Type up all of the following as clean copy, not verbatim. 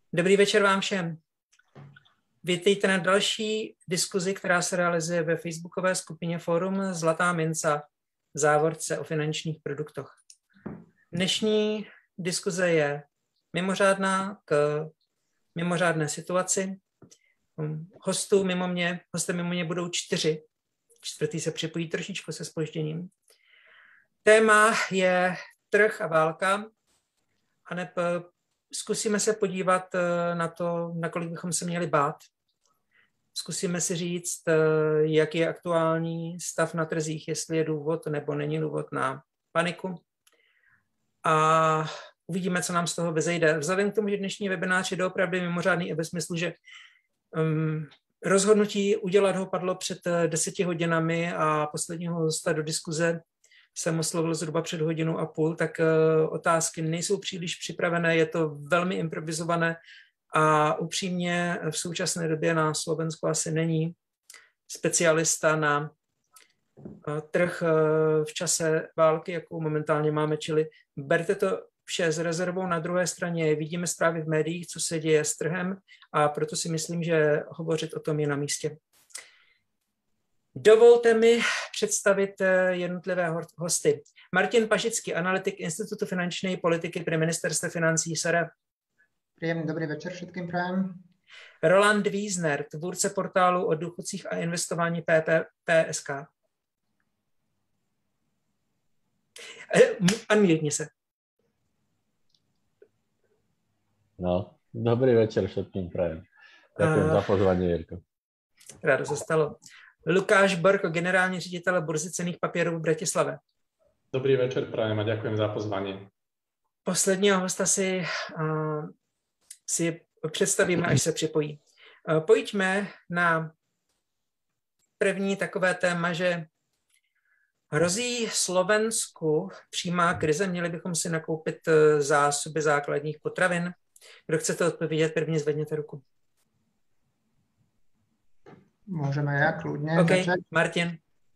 Dobrý večer vám všem. Vítejte na další diskuzi, která se realizuje ve facebookové skupině Fórum Zlatá minca v závorce o finančních produktech. Dnešní diskuze je mimořádná k mimořádné situaci. Hostem mimo mě budou 4. Čtvrtý se připojí trošičku se zpožděním. Téma je trh a válka, aneb zkusíme se podívat na to, nakolik bychom se měli bát. Zkusíme si říct, jaký je aktuální stav na trzích, jestli je důvod nebo není důvod na paniku. A uvidíme, co nám z toho vyzejde. Vzhledem k tomu, že dnešní webinář je doopravdy mimořádný i ve smyslu, že rozhodnutí udělat ho padlo před 10 hodinami a posledního hosta do diskuze jsem oslovil zhruba před 1,5 hodiny, tak otázky nejsou příliš připravené, je to velmi improvizované a upřímně v současné době na Slovensku asi není specialista na trh v čase války, jakou momentálně máme, čili berte to vše s rezervou. Na druhé straně vidíme zprávy v médiích, co se děje s trhem a proto si myslím, že hovořit o tom je na místě. Dovolte mi představit jednotlivé hosty. Martin Pažický, analytik Institutu finančnej politiky pri ministerstve financí SR. Príjemný dobrý večer všetkým prajem. Roland Wiesner, tvůrce portálu o důchodcích a investování PPSK. Unmute se. No, dobrý večer všetkým prajem. Ďakujem za pozvanie, Jirko. Rádo se stalo. Lukáš Borko, generální ředitel burzy cenných papierů v Bratislave. Dobrý večer prajem a ďakujem za pozvanie. Posledního hosta si představíme, až se připojí. Pojďme na první takové téma, že hrozí Slovensku přímá krize, měli bychom si nakoupit zásoby základních potravin. Kdo chcete odpovědět, první zvedněte ruku. Môžeme ja kľudne OK, začať. Martin.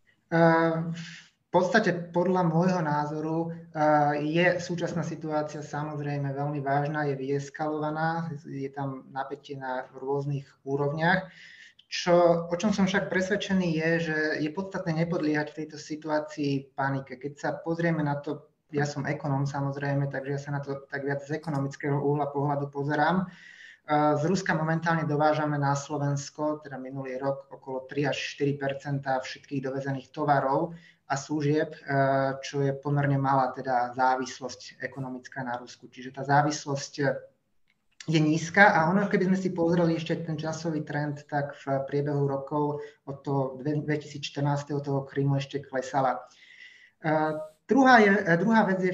V podstate podľa môjho názoru je súčasná situácia samozrejme veľmi vážna, je vyeskalovaná, je tam napätie na rôznych úrovniach. O čom som však presvedčený je, že je podstatné nepodliehať v tejto situácii panike. Keď sa pozrieme na to, ja som ekonóm samozrejme, takže ja sa na to tak viac z ekonomického uhla pohľadu pozerám. Z Ruska momentálne dovážame na Slovensko, teda minulý rok, okolo 3 až 4% všetkých dovezených tovarov a služieb, čo je pomerne malá teda závislosť ekonomická na Rusku. Čiže tá závislosť je nízka a ono, keby sme si pozreli ešte ten časový trend, tak v priebehu rokov od toho 2014. toho Krymu ešte klesala. Druhá vec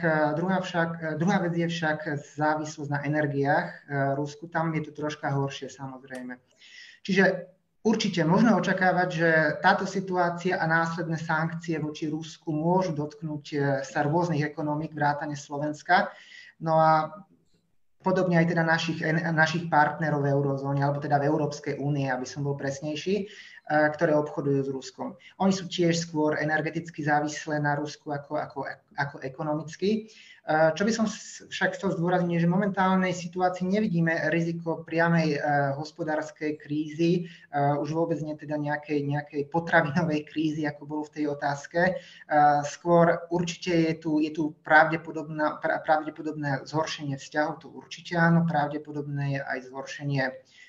je však závislosť na energiách Rusku. Tam je to troška horšie, samozrejme. Čiže určite možno očakávať, že táto situácia a následné sankcie voči Rusku môžu dotknúť sa rôznych ekonomík, vrátane Slovenska. No a podobne aj teda našich partnerov v eurozóne, alebo teda v Európskej únie, aby som bol presnejší, ktoré obchodujú s Ruskom. Oni sú tiež skôr energeticky závislé na Rusku ako ekonomicky. Čo by som však chcel zdôrazniť, že v momentálnej situácii nevidíme riziko priamej hospodárskej krízy, už vôbec nie teda nejakej potravinovej krízy, ako bolo v tej otázke. Skôr určite je tu pravdepodobné zhoršenie vzťahov, to určite áno, pravdepodobné je aj zhoršenie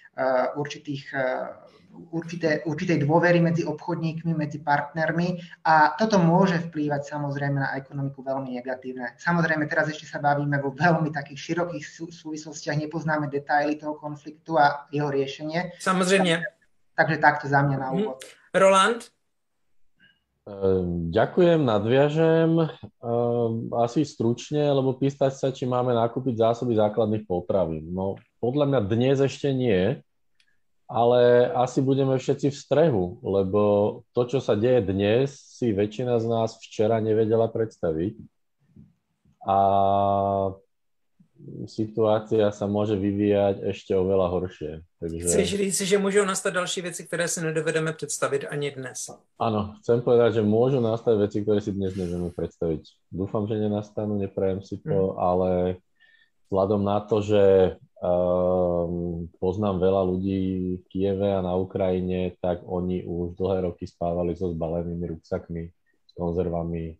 určitej dôvery medzi obchodníkmi, medzi partnermi a toto môže vplývať samozrejme na ekonomiku veľmi negatívne. Samozrejme, teraz ešte sa bavíme vo veľmi takých širokých súvislostiach, nepoznáme detaily toho konfliktu a jeho riešenie. Samozrejme. Takže takto za mňa na úvod. Roland? Ďakujem, nadviažem. Asi stručne, lebo pýtať sa, či máme nakúpiť zásoby základných potravín. No, podľa mňa dnes ešte nie, ale asi budeme všetci v strehu, lebo to, čo sa deje dnes, si väčšina z nás včera nevedela predstaviť. A situácia sa môže vyvíjať ešte oveľa horšie. Takže... Chceš říct, že môžu nastať ďalšie veci, ktoré si nedovedeme predstaviť ani dnes? Áno, chcem povedať, že môžu nastať veci, ktoré si dnes nevieme predstaviť. Dúfam, že nenastanú, neprajem si to, ale vzhľadom na to, že poznám veľa ľudí v Kieve a na Ukrajine, tak oni už dlhé roky spávali so zbalenými ruksakmi, s konzervami,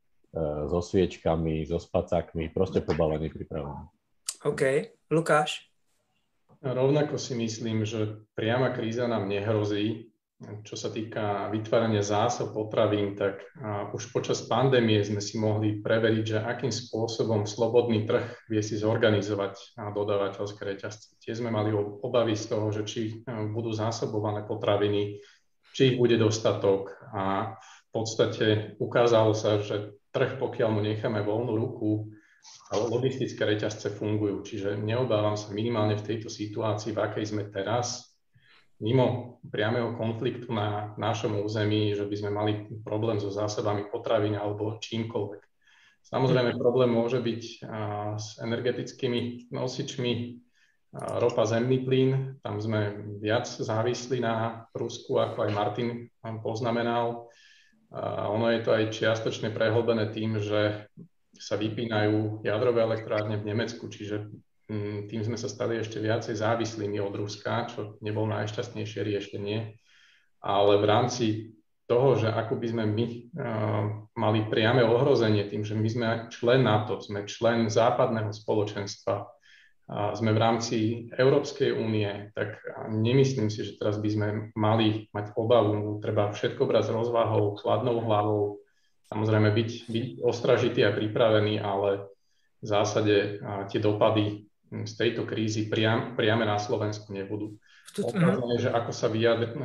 so sviečkami, so spacákmi, proste pobalení, pripravení. OK. Lukáš? Rovnako si myslím, že priama kríza nám nehrozí. Čo sa týka vytvárania zásob potravín, tak už počas pandémie sme si mohli preveriť, že akým spôsobom slobodný trh vie si zorganizovať dodávateľské reťazce. Tie sme mali obavy z toho, že či budú zásobované potraviny, či ich bude dostatok. A v podstate ukázalo sa, že trh, pokiaľ mu necháme voľnú ruku, ale logistické reťazce fungujú. Čiže neobávam sa minimálne v tejto situácii, v akej sme teraz, mimo priameho konfliktu na našom území, že by sme mali problém so zásobami potravín alebo čímkoľvek. Samozrejme, problém môže byť s energetickými nosičmi, ropa, zemný plyn. Tam sme viac závislí na Rusku, ako aj Martin poznamenal. Ono je to aj čiastočne prehlbené tým, že sa vypínajú jadrové elektrárne v Nemecku, čiže tým sme sa stali ešte viacej závislými od Ruska, čo nebol najšťastnejšie riešenie. Ale v rámci toho, že ako by sme my mali priame ohrozenie tým, že my sme člen NATO, sme člen západného spoločenstva, sme v rámci Európskej únie, tak nemyslím si, že teraz by sme mali mať obavu. Treba všetko brať s rozvahou, chladnou hlavou, samozrejme byť ostražitý a pripravený, ale v zásade tie dopady z tejto krízy priame na Slovensku nebudú. Otázne je, že ako sa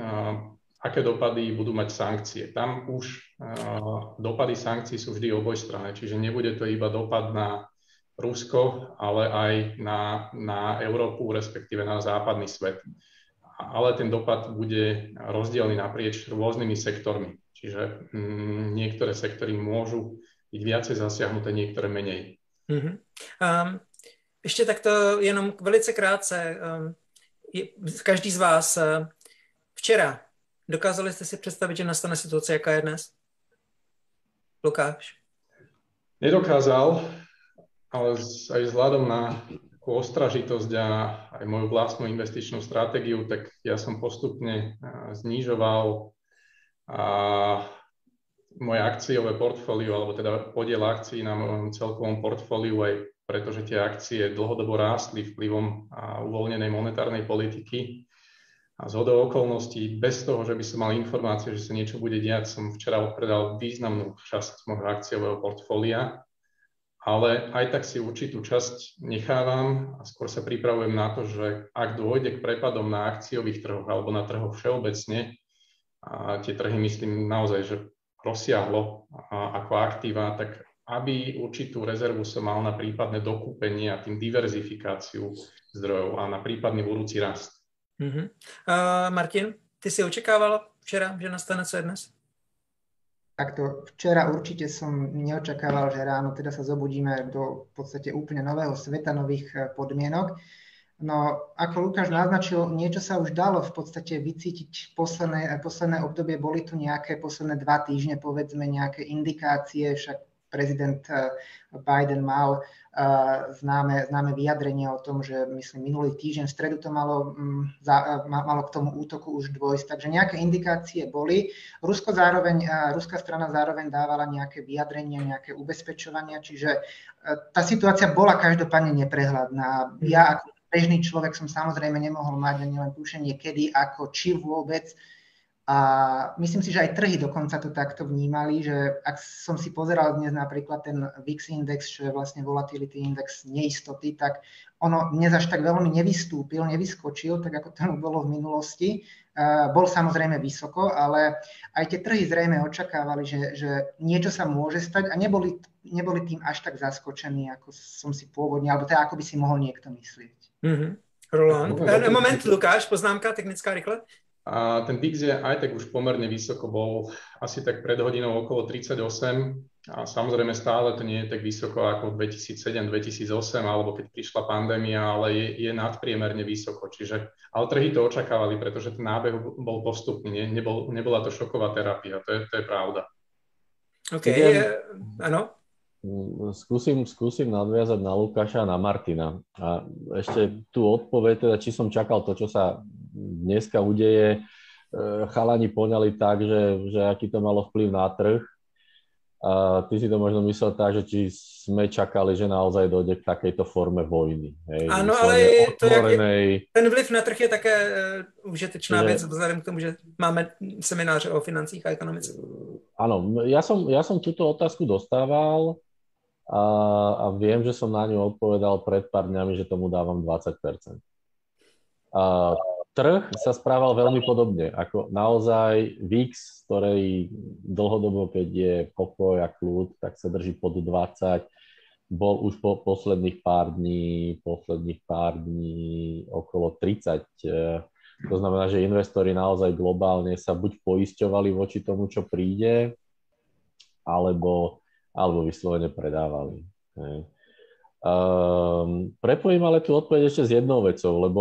aké dopady budú mať sankcie. Tam už dopady sankcií sú vždy obojstranné, čiže nebude to iba dopad na Rusko, ale aj na Európu, respektíve na západný svet. Ale ten dopad bude rozdielny naprieč rôznymi sektormi. Čiže niektoré sektory môžu byť viacej zasiahnuté, niektoré menej. Ještě takto jenom velice krátce. Každý z vás včera, dokázali jste si představit, že nastane situace, jaká je dnes? Lukáš? Nedokázal, ale aj vzhľadom na takú ostražitosť a aj moju vlastnú investičnú stratégiu, tak ja som postupne znižoval moje akciové portfólio, alebo teda podiel akcií na mojom celkovom portfóliu, aj pretože tie akcie dlhodobo rástli vplyvom uvoľnenej monetárnej politiky. A zhodou okolností, bez toho, že by som mal informácie, že sa niečo bude diať, som včera odpredal významnú časť môjho akciového portfólia, ale aj tak si určitú časť nechávam a skôr sa pripravujem na to, že ak dôjde k prepadom na akciových trhoch alebo na trhoch všeobecne, a tie trhy myslím naozaj, že rozsiahlo ako aktíva, tak aby určitú rezervu som mal na prípadné dokúpenie a tým diverzifikáciu zdrojov a na prípadný budúci rast. Martin, ty si očakával včera, že nastane co je dnes? Takto včera určite som neočakával, že ráno teda sa zobudíme do v podstate úplne nového sveta, nových podmienok. No, ako Lukáš naznačil, niečo sa už dalo v podstate vycítiť posledné obdobie. Boli tu nejaké posledné 2 týždne, povedzme, nejaké indikácie, však prezident Biden mal známe vyjadrenie o tom, že myslím minulý týždeň v stredu to malo k tomu útoku už dôjsť. Takže nejaké indikácie boli. Ruská strana zároveň dávala nejaké vyjadrenia, nejaké ubezpečovania, čiže tá situácia bola každopádne neprehľadná. Ja ako bežný človek som samozrejme nemohol mať ani len tušenie, kedy, ako, či vôbec. A myslím si, že aj trhy dokonca to takto vnímali, že ak som si pozeral dnes napríklad ten VIX index, čo je vlastne volatility index neistoty, tak ono dnes až tak veľmi nevyskočil, tak ako tomu bolo v minulosti. Bol samozrejme vysoko, ale aj tie trhy zrejme očakávali, že niečo sa môže stať a neboli tým až tak zaskočení, ako som si pôvodne, alebo teda ako by si mohol niekto myslieť. Roland. Moment, Lukáš, poznámka technická rýchle. A ten VIX je aj tak už pomerne vysoko, bol asi tak pred hodinou okolo 38 a samozrejme stále to nie je tak vysoko ako 2007-2008 alebo keď prišla pandémia, ale je nadpriemerne vysoko. Ale trhy to očakávali, pretože ten nábeh bol postupný, nebola to šoková terapia, to je pravda. OK, áno. Skúsim nadviazať na Lukáša a na Martina. A ešte tú odpoveď, teda, či som čakal to, čo sa dneska udeje, chalani poňali tak, že aký to malo vplyv na trh. A ty si to možno myslel tak, že či sme čakali, že naozaj dojde k takejto forme vojny. Hej, ano, ale ten vliv na trh je také užitečná věc, vzhledem k tomu, že máme semináře o financích a ekonomice. Áno, ja som túto otázku dostával a viem, že som na ňu odpovedal pred pár dňami, že tomu dávam 20%. Trh sa správal veľmi podobne, ako naozaj VIX, ktorej dlhodobo, keď je pokoj a kľud, tak sa drží pod 20, bol už po posledných pár dní okolo 30. To znamená, že investori naozaj globálne sa buď poisťovali voči tomu, čo príde, alebo vyslovene predávali. Prepojím ale tú odpoveď ešte s jednou vecou, lebo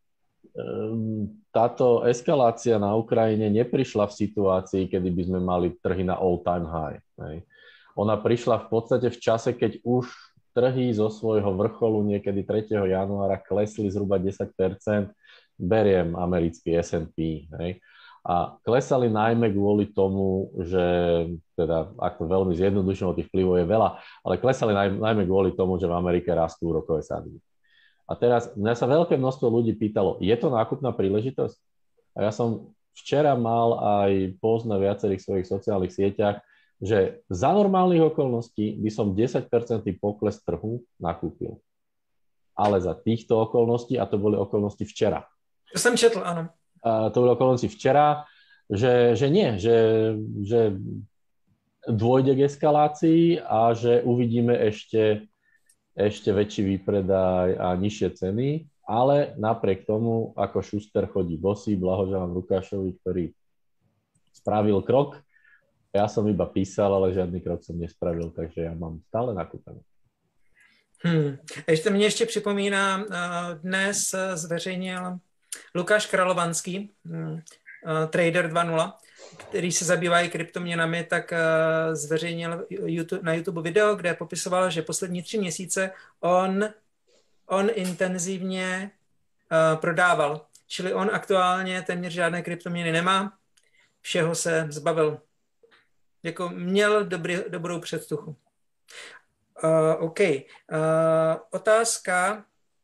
táto eskalácia na Ukrajine neprišla v situácii, kedy by sme mali trhy na all-time high. Ona prišla v podstate v čase, keď už trhy zo svojho vrcholu niekedy 3. januára klesli zhruba 10%, beriem americký S&P. A klesali najmä kvôli tomu, že, teda ako veľmi zjednodušeno tých vplyvov je veľa, ale klesali najmä kvôli tomu, že v Amerike rastú úrokové sadzby. A teraz mňa sa veľké množstvo ľudí pýtalo, je to nákupná príležitosť? A ja som včera mal aj post na viacerých svojich sociálnych sieťach, že za normálnych okolností by som 10% pokles trhu nakúpil. Ale za týchto okolností, a to boli okolnosti včera. To som četl, áno. To boli okolnosti včera, že nie, že dôjde k eskalácii a že uvidíme ešte väčší výpredaj a nižšie ceny, ale napriek tomu, ako Šuster chodí bosý, blahoželám Lukášovi, ktorý spravil krok. Ja som iba písal, ale žiadny krok som nespravil, takže ja mám stále nakúpené. Ještě mě připomíná, dnes zveřejnil Lukáš Kralovanský, Trader 2.0, který se zabývá i kryptoměnami, tak zveřejnil na YouTube video, kde popisoval, že poslední 3 měsíce on intenzivně prodával. Čili on aktuálně téměř žádné kryptoměny nemá, všeho se zbavil. Jako měl dobrou předtuchu. OK. Otázka.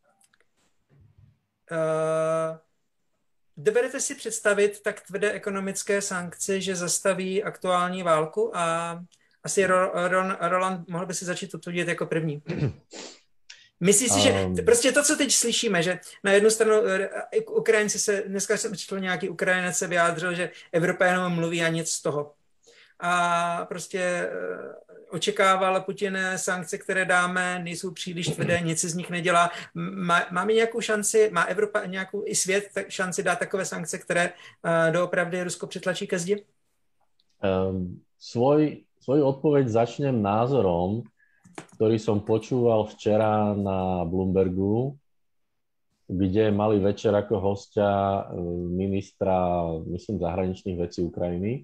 Dovedete si představit tak tvrdé ekonomické sankce, že zastaví aktuální válku? A asi Roland mohl by si začít odpovědět jako první. Myslíš si, že prostě to, co teď slyšíme, že na jednu stranu Ukrajinci se, dneska jsem četl nějaký Ukrajinec se vyjádřil, že Evropa jenom mluví a nic z toho. A prostě očekával Putin sankce, které dáme, nejsou příliš tvrdé, nic z nich nedělá. Máme nějakou šanci, má Evropa nějakou i svět šanci dát takové sankce, které doopravdy Rusko přitlačí ke zdi? Svoju odpoveď začnem názorom, ktorý som počúval včera na Bloombergu, kde mali večer ako hostia ministra, myslím, zahraničných vecí Ukrajiny,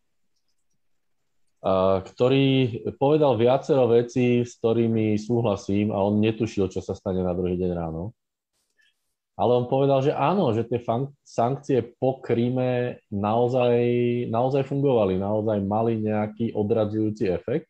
ktorý povedal viacero vecí, s ktorými súhlasím, a on netušil, čo sa stane na druhý deň ráno. Ale on povedal, že áno, že tie sankcie po Kríme naozaj fungovali, naozaj mali nejaký odradzujúci efekt.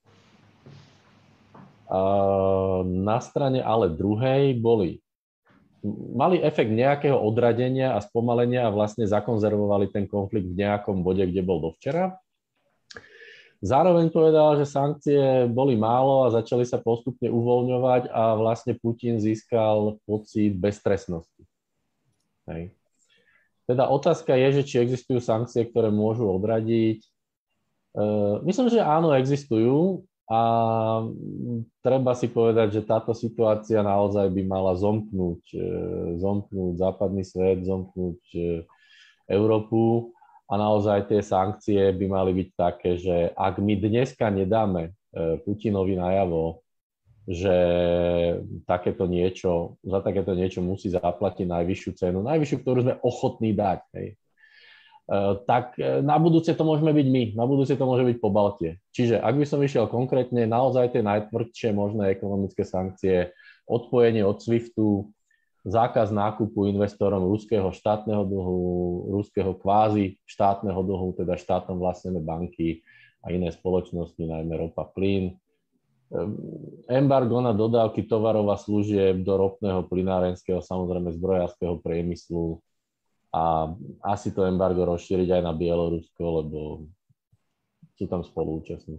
Na strane ale druhej mali efekt nejakého odradenia a spomalenia a vlastne zakonzervovali ten konflikt v nejakom bode, kde bol dovčera. Zároveň povedal, že sankcie boli málo a začali sa postupne uvoľňovať a vlastne Putin získal pocit beztrestnosti. Hej. Teda otázka je, že či existujú sankcie, ktoré môžu odradiť. Myslím, že áno, existujú a treba si povedať, že táto situácia naozaj by mala zomknúť západný svet, zomknúť Európu. A naozaj tie sankcie by mali byť také, že ak my dneska nedáme Putinovi najavo, že za takéto niečo musí zaplatiť najvyššiu cenu, najvyššiu, ktorú sme ochotní dať. Hej. tak na budúce to môžeme byť my, na budúce to môže byť Pobaltie. Čiže ak by som išiel konkrétne, naozaj tie najtvrdšie možné ekonomické sankcie, odpojenie od SWIFTu, zákaz nákupu investorom ruského štátneho dlhu, ruského kvázi štátneho dlhu, teda štátom vlastnené banky a iné spoločnosti, najmä ropa, plyn, embargo na dodávky tovarov a služieb do ropného, plynárenského, samozrejme zbrojárskeho priemyslu, a asi to embargo rozšíriť aj na Bielorusko, lebo sú tam spoluúčastní.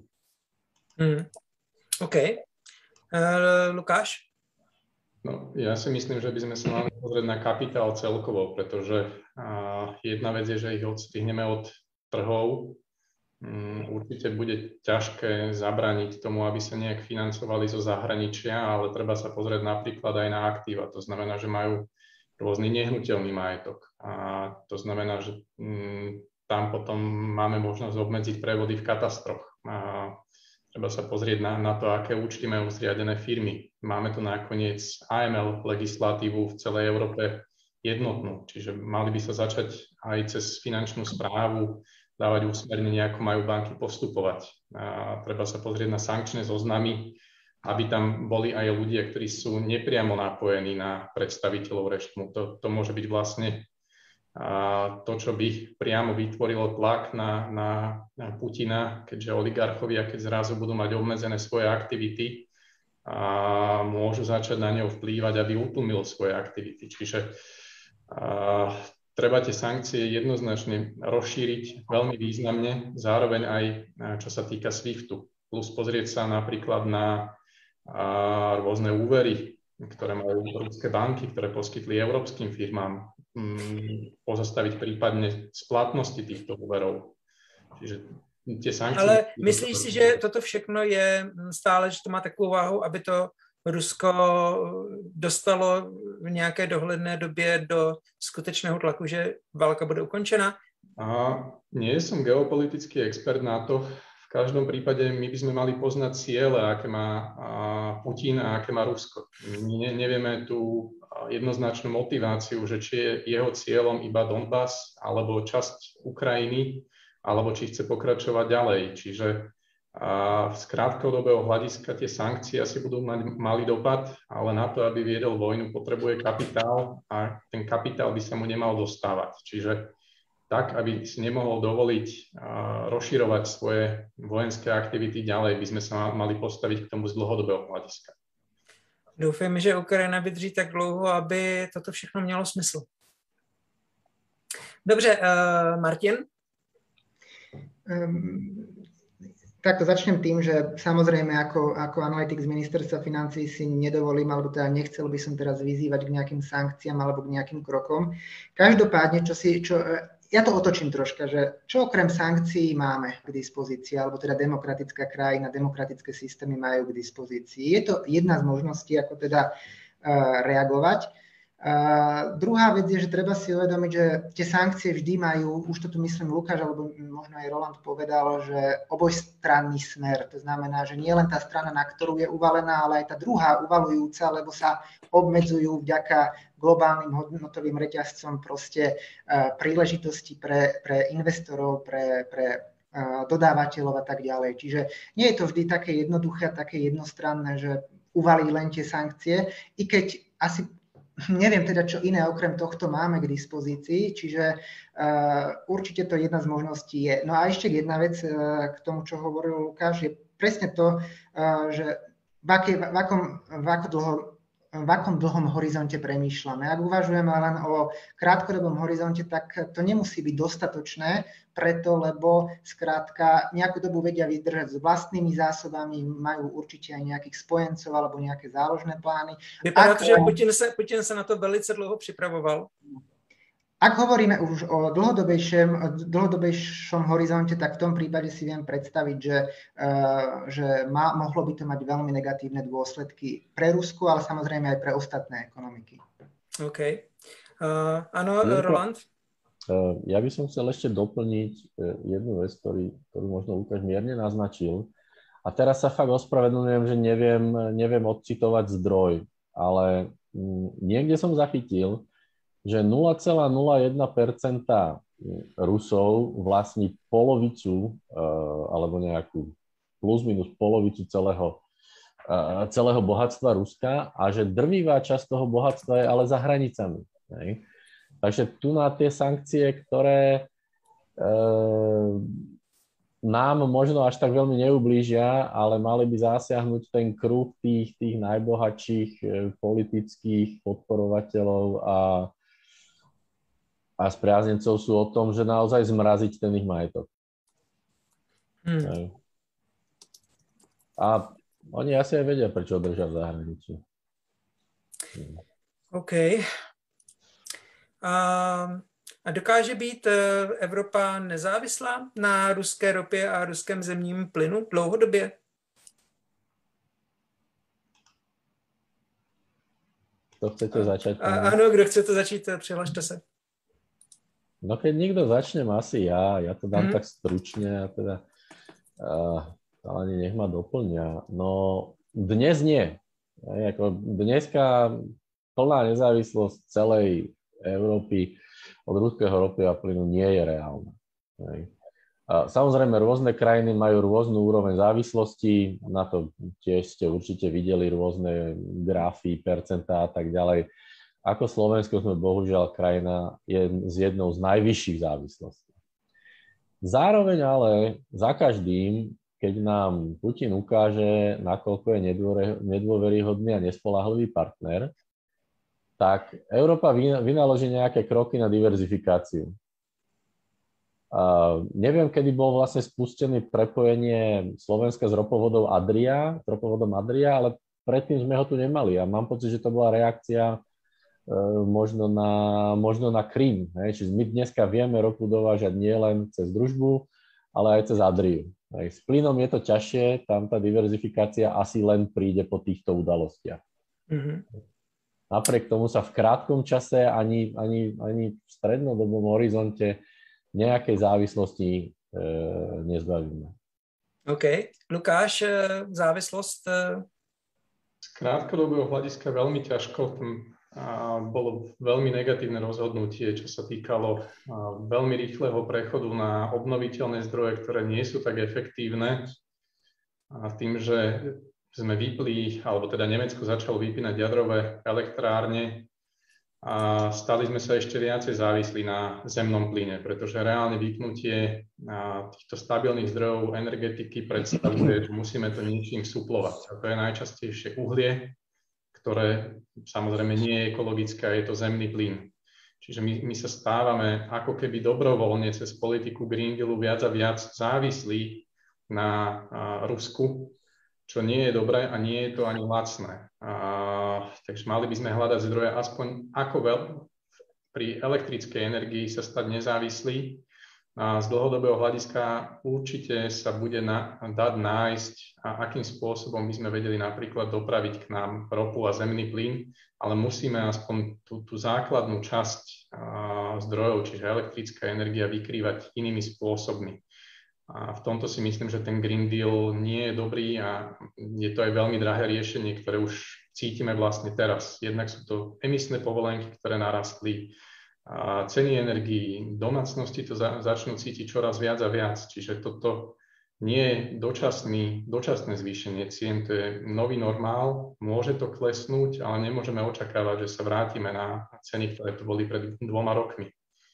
OK. Lukáš? No, ja si myslím, že by sme sa mali pozrieť na kapitál celkovo, pretože jedna vec je, že ich odstrihneme od trhov. Určite bude ťažké zabrániť tomu, aby sa nejak financovali zo zahraničia, ale treba sa pozrieť napríklad aj na aktíva. To znamená, že majú rôzny nehnuteľný majetok. A to znamená, že tam potom máme možnosť obmedziť prevody v katastroch. A treba sa pozrieť na to, aké účty majú zriadené firmy. Máme tu nakoniec AML legislatívu v celej Európe jednotnú, čiže mali by sa začať aj cez finančnú správu dávať usmernenia, ako majú banky postupovať. A treba sa pozrieť na sankčné zoznamy, aby tam boli aj ľudia, ktorí sú nepriamo napojení na predstaviteľov režimu. To môže byť vlastne to, čo by priamo vytvorilo tlak na Putina, keďže oligarchovia, keď zrazu budú mať obmedzené svoje aktivity, a môžu začať na neho vplývať, aby utlmil svoje aktivity. Čiže treba tie sankcie jednoznačne rozšíriť veľmi významne, zároveň aj čo sa týka SWIFTu. Plus pozrieť sa napríklad na rôzne úvery, ktoré majú ruské banky, ktoré poskytli európskym firmám, pozastaviť prípadne splatnosti týchto úverov. Čiže tie sankcie... Ale myslíš si, že toto všechno je stále, že to má takovou váhu, aby to Rusko dostalo v nějaké dohledné době do skutečného tlaku, že válka bude ukončená? Nie som geopolitický expert na to. V každom prípade my by sme mali poznať ciele, aké má Putin a aké má Rusko. My nevieme tú jednoznačnú motiváciu, že či je jeho cieľom iba Donbas alebo časť Ukrajiny, alebo či chce pokračovať ďalej. Čiže z krátkodobého hľadiska tie sankcie asi budú mať malý dopad, ale na to, aby viedol vojnu, potrebuje kapitál a ten kapitál by sa mu nemal dostávať. Čiže tak, aby si nemohol dovoliť rozširovať svoje vojenské aktivity ďalej, by sme sa mali postaviť k tomu z dlhodobého hľadiska. Doufám, že Ukrajina vydrží tak dlouho, aby toto všechno mělo smysl. Dobře, Martin? Takto začnem tým, že samozrejme ako analytik z ministerstva financií si nedovolím, alebo teda nechcel by som teraz vyzývať k nejakým sankciám alebo k nejakým krokom. Každopádne, ja to otočím troška, že čo okrem sankcií máme k dispozícii, alebo teda demokratická krajina, demokratické systémy majú k dispozícii. Je to jedna z možností, ako teda reagovať. Druhá vec je, že treba si uvedomiť, že tie sankcie vždy majú, už to tu myslím Lukáš, alebo možno aj Roland povedal, že obojstranný smer. To znamená, že nie len tá strana, na ktorú je uvalená, ale aj tá druhá uvalujúca, lebo sa obmedzujú vďaka globálnym hodnotovým reťazcom proste príležitosti pre investorov, pre dodávateľov a tak ďalej. Čiže nie je to vždy také jednoduché, také jednostranné, že uvalí len tie sankcie, i keď asi neviem teda, čo iné okrem tohto máme k dispozícii, čiže určite to jedna z možností je. No a ešte jedna vec k tomu, čo hovoril Lukáš, je presne to, že v akom dlhom horizonte premýšľame. Ak uvažujeme len o krátkodobom horizonte, tak to nemusí byť dostatočné, preto, lebo skrátka nejakú dobu vedia vydržať s vlastnými zásobami, majú určite aj nejakých spojencov alebo nejaké záložné plány. Vypadá to, že Putin sa na to velice dlho pripravoval. Ak hovoríme už o dlhodobejšom horizonte, tak v tom prípade si viem predstaviť, že mohlo by to mať veľmi negatívne dôsledky pre Rusko, ale samozrejme aj pre ostatné ekonomiky. OK. Áno, Roland? Ja by som chcel ešte doplniť jednu vec, ktorú možno Lukáš mierne naznačil. A teraz sa fakt ospravedlňujem, že neviem odcitovať zdroj, ale niekde som zachytil, že 0,01% Rusov vlastní polovicu alebo nejakú plus minus polovicu celého bohatstva Ruska a že drvivá časť toho bohatstva je ale za hranicami. Hej. Takže tu na tie sankcie, ktoré nám možno až tak veľmi neublížia, ale mali by zasiahnuť ten kruh tých najbohatších politických podporovateľov a spriaznencov sú o tom, že naozaj zmraziť ten ich majetok. A oni asi aj vedia, prečo držia v zahraničí. OK. A dokáže být Evropa nezávislá na ruské ropě a ruském zemním plynu dlouhodobě? Kto chcete začať? Ano, kdo chcete začít, přihlašte se. No keď nikto začnem, asi ja to dám tak stručne a teda ale nech ma doplňa. No dnes nie. Dneska plná nezávislosť celej Európy od ruského ropy a plynu nie je reálna. Samozrejme, rôzne krajiny majú rôznu úroveň závislosti, na to tiež ste určite videli rôzne grafy, percentá a tak ďalej. Ako Slovensko sme bohužiaľ krajina je z jednou z najvyšších závislostí. Zároveň ale za každým, keď nám Putin ukáže, nakoľko je nedôveryhodný a nespoľahlivý partner, tak Európa vynaloží nejaké kroky na diverzifikáciu. Neviem, kedy bol vlastne spustený prepojenie Slovenska s ropovodom Adria, ale predtým sme ho tu nemali a mám pocit, že to bola reakcia možno na Krym. Čiže my dneska vieme ropu dovážať nielen cez Družbu, ale aj cez Adriu. S plynom je to ťažšie, tam tá diverzifikácia asi len príde po týchto udalostiach. Napriek tomu sa v krátkom čase ani v strednodobom horizonte nejakej závislosti nezbavíme. OK. Lukáš, závislost? Z krátkodobého hľadiska veľmi ťažko. Bolo veľmi negatívne rozhodnutie, čo sa týkalo veľmi rýchleho prechodu na obnoviteľné zdroje, ktoré nie sú tak efektívne. A tým, že sme vypli, alebo teda Nemecko začalo vypínať jadrové elektrárne a stali sme sa ešte viacej závislí na zemnom plyne, pretože reálne vypnutie týchto stabilných zdrojov energetiky predstavuje, že musíme to niečím suplovať. A to je najčastejšie uhlie, ktoré samozrejme nie je ekologické, je to zemný plyn. Čiže my sa stávame ako keby dobrovoľne cez politiku Green Dealu viac a viac závislí na Rusku, čo nie je dobré a nie je to ani lacné. Takže mali by sme hľadať zdroje aspoň ako pri elektrickej energii sa stať nezávislí. Z dlhodobého hľadiska určite sa bude dať nájsť, akým spôsobom by sme vedeli napríklad dopraviť k nám ropu a zemný plyn, ale musíme aspoň tú základnú časť zdrojov, čiže elektrická energia, vykrývať inými spôsobmi. A v tomto si myslím, že ten Green Deal nie je dobrý a je to aj veľmi drahé riešenie, ktoré už cítime vlastne teraz. Jednak sú to emisné povolenky, ktoré narastli, a ceny energií, domácnosti to začnú cítiť čoraz viac a viac. Čiže toto nie je dočasné zvýšenie cien, to je nový normál, môže to klesnúť, ale nemôžeme očakávať, že sa vrátime na ceny, ktoré tu boli pred 2 rokmi.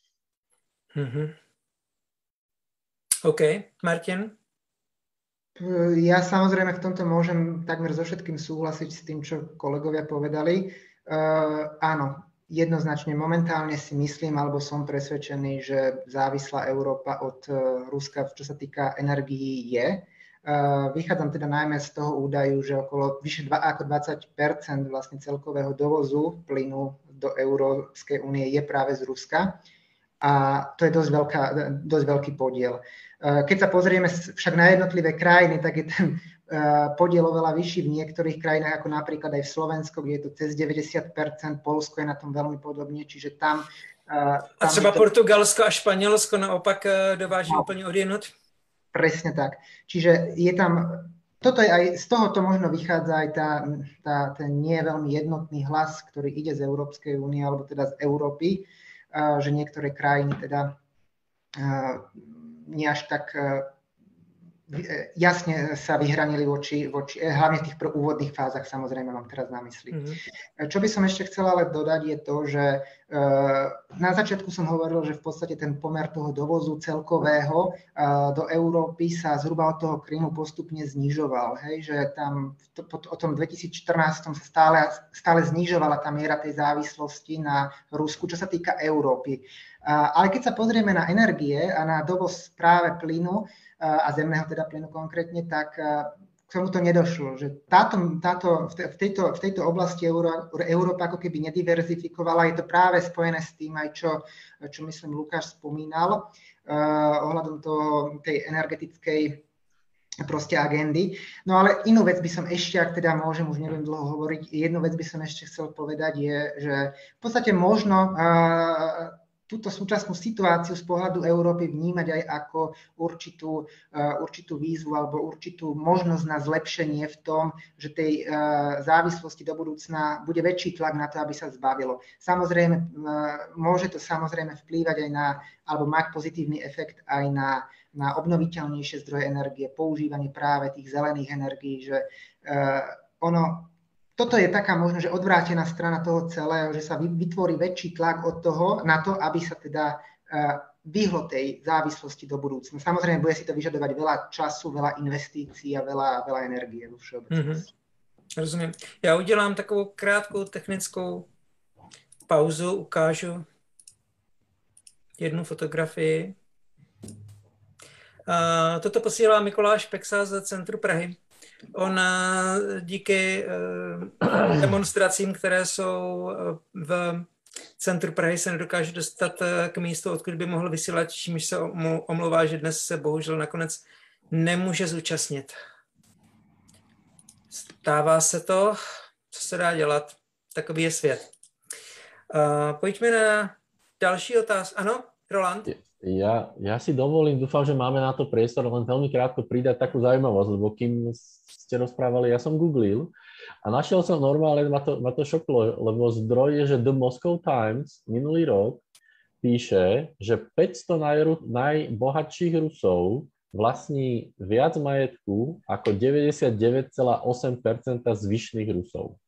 OK. Martin? Ja samozrejme v tomto môžem takmer so všetkým súhlasiť s tým, čo kolegovia povedali. Áno, jednoznačne momentálne si myslím, alebo som presvedčený, že závislá Európa od Ruska, čo sa týka energií, je. Vychádzam teda najmä z toho údaju, že okolo vyše ako 20% vlastne celkového dovozu plynu do Európskej únie je práve z Ruska. A to je dosť veľký podiel. Keď sa pozrieme však na jednotlivé krajiny, tak je ten podiel oveľa vyšší v niektorých krajinách, ako napríklad aj v Slovensku, kde je to cez 90%, Poľsko je na tom veľmi podobne, čiže tam... A třeba Portugalsko a Španielsko naopak dováží úplne odjenut? Presne tak. Čiže je tam... Toto je aj, z tohoto možno vychádza aj ten nie veľmi jednotný hlas, ktorý ide z Európskej únie, alebo teda z Európy, že niektoré krajiny teda nie až tak jasne sa vyhranili voči hlavne v tých úvodných fázach, samozrejme mám teraz na mysli. Čo by som ešte chcela ale dodať je to, že na začiatku som hovoril, že v podstate ten pomer toho dovozu celkového do Európy sa zhruba od toho Krymu postupne znižoval. Hej? Že tam o tom 2014 sa stále znižovala tá miera tej závislosti na Rusku, čo sa týka Európy. Ale keď sa pozrieme na energie a na dovoz práve plynu, a zemného teda plynu konkrétne, tak k tomu to nedošlo. Že v tejto oblasti Európa ako keby nediverzifikovala. Je to práve spojené s tým aj čo myslím Lukáš spomínal ohľadom tej energetickej proste agendy. No ale inú vec by som ešte, ak teda môžem, už neviem dlho hovoriť, jednu vec by som ešte chcel povedať je, že v podstate možno túto súčasnú situáciu z pohľadu Európy vnímať aj ako určitú výzvu alebo určitú možnosť na zlepšenie v tom, že tej závislosti do budúcna bude väčší tlak na to, aby sa zbavilo. Samozrejme, môže to samozrejme vplývať aj alebo mať pozitívny efekt aj na obnoviteľnejšie zdroje energie, používanie práve tých zelených energií, že toto je taká možno, že odvrátená strana toho celého, že sa vytvorí väčší tlak od toho na to, aby sa teda vyhlo tej závislosti do budúcna. Samozrejme, bude si to vyžadovať veľa času, veľa investícií a veľa energie vo všeobecnosti. Rozumím. Já udělám takovou krátkou technickou pauzu, ukážu jednu fotografii. Toto posílá Mikuláš Peksa z centru Prahy. On díky demonstracím, které jsou v centru Prahy, se nedokáže dostat k místu, odkud by mohl vysílat, čímž se omlouvá, že dnes se bohužel nakonec nemůže zúčastnit. Stává se to, co se dá dělat, takový je svět. Pojďme na další otázku. Ano, Roland? Ja si dovolím, dúfam, že máme na to priestor, len veľmi krátko pridať takú zaujímavosť, lebo kým ste rozprávali, ja som googlil a našiel som normálne, ma to šoklo, lebo zdroj je, že The Moscow Times minulý rok píše, že 500 najbohatších Rusov vlastní viac majetku ako 99,8% zvyšných Rusov.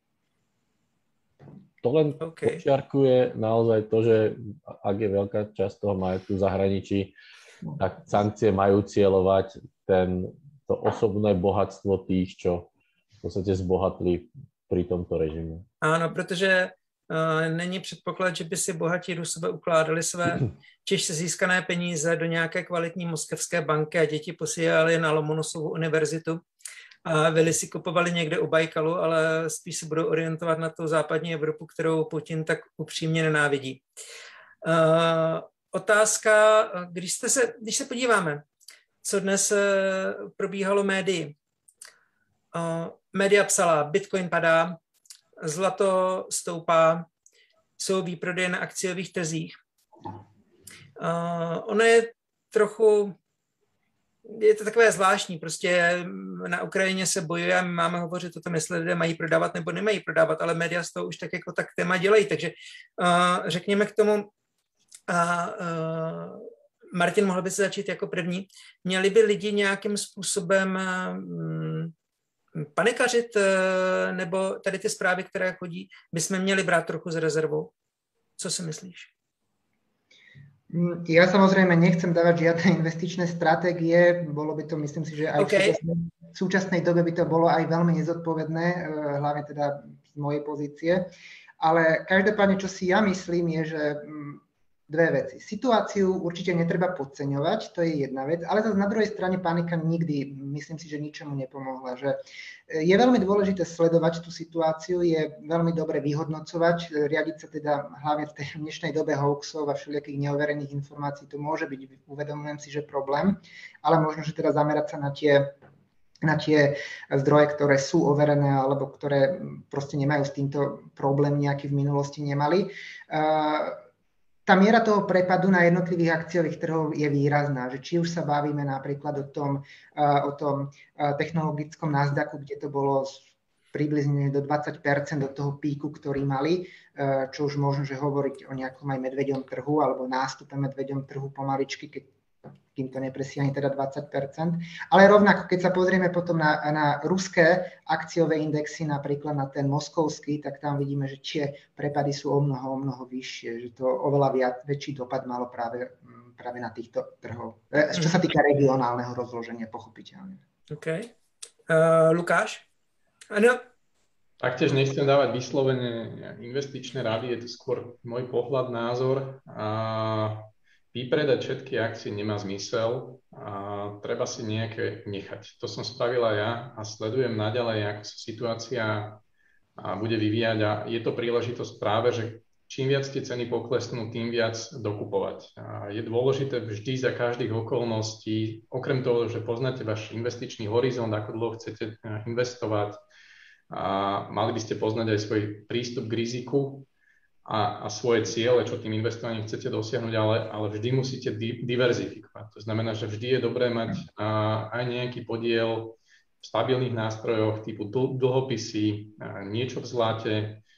To len počiarkuje naozaj to, že ak je veľká časť toho majetku v zahraničí, tak sankcie majú cieľovať to osobné bohatstvo tých, čo v podstate zbohatli pri tomto režimu. Áno, protože není předpoklad, že by si bohatí Rusové ukládali své těžce získané peníze do nějaké kvalitní moskevské banky a děti posílali na Lomonosovu univerzitu a vily si kupovali někde u Bajkalu, ale spíš se budou orientovat na tu západní Evropu, kterou Putin tak upřímně nenávidí. Otázka, když se podíváme, co dnes probíhalo médii. Média psala, Bitcoin padá, zlato stoupá, jsou výprodeje na akciových trzích. Ono je trochu, je to takové zvláštní, prostě na Ukrajině se bojuje a my máme hovořit o tom, jestli lidé mají prodávat nebo nemají prodávat, ale média z toho už tak jako tak téma dělají, takže řekněme k tomu, Martin, mohl by se začít jako první, měli by lidi nějakým způsobem panikařit, nebo tady ty zprávy, které chodí, bychom měli brát trochu s rezervou. Co si myslíš? Ja samozrejme nechcem dávať žiadne investičné stratégie, bolo by to, myslím si, že aj v súčasnej dobe by to bolo aj veľmi nezodpovedné, hlavne teda z mojej pozície, ale každopádne, čo si ja myslím, je, že dve veci. Situáciu určite netreba podceňovať, to je jedna vec, ale zase na druhej strane panika nikdy, myslím si, že ničomu nepomohla. Že je veľmi dôležité sledovať tú situáciu, je veľmi dobre vyhodnocovať, riadiť sa teda hlavne v tej dnešnej dobe hoaxov a všelijakých neoverených informácií, to môže byť, uvedomujem si, že problém, ale možno, že teda zamerať sa na tie zdroje, ktoré sú overené alebo ktoré proste nemajú s týmto problém nejaký v minulosti nemali. Tá miera toho prepadu na jednotlivých akciových trhov je výrazná, že či už sa bavíme napríklad o tom technologickom Nasdaqu, kde to bolo približne do 20% od toho píku, ktorý mali, čo už možno, že hovoriť o nejakom aj medveďom trhu alebo nástupe medveďom trhu pomaličky, kým to nepresiahne teda 20%. Ale rovnako, keď sa pozrieme potom na ruské akciové indexy, napríklad na ten moskovský, tak tam vidíme, že tie prepady sú o mnoho vyššie, že to oveľa väčší dopad malo práve na týchto trhov. Čo sa týka regionálneho rozloženia, pochopiteľne. OK. Lukáš? Ano. Taktiež nechcem dávať vyslovene investičné rady, je to skôr môj pohľad, názor. Vypredať všetky akcie nemá zmysel a treba si nejaké nechať. To som spravila ja a sledujem naďalej, ako sa situácia bude vyvíjať a je to príležitosť práve, že čím viac tie ceny poklesnú, tým viac dokupovať. Je dôležité vždy za každých okolností, okrem toho, že poznáte váš investičný horizont, ako dlho chcete investovať, a mali by ste poznať aj svoj prístup k riziku a svoje ciele, čo tým investovaním chcete dosiahnuť, ale vždy musíte diverzifikovať. To znamená, že vždy je dobré mať aj nejaký podiel v stabilných nástrojoch typu dlhopisy, niečo v zlate,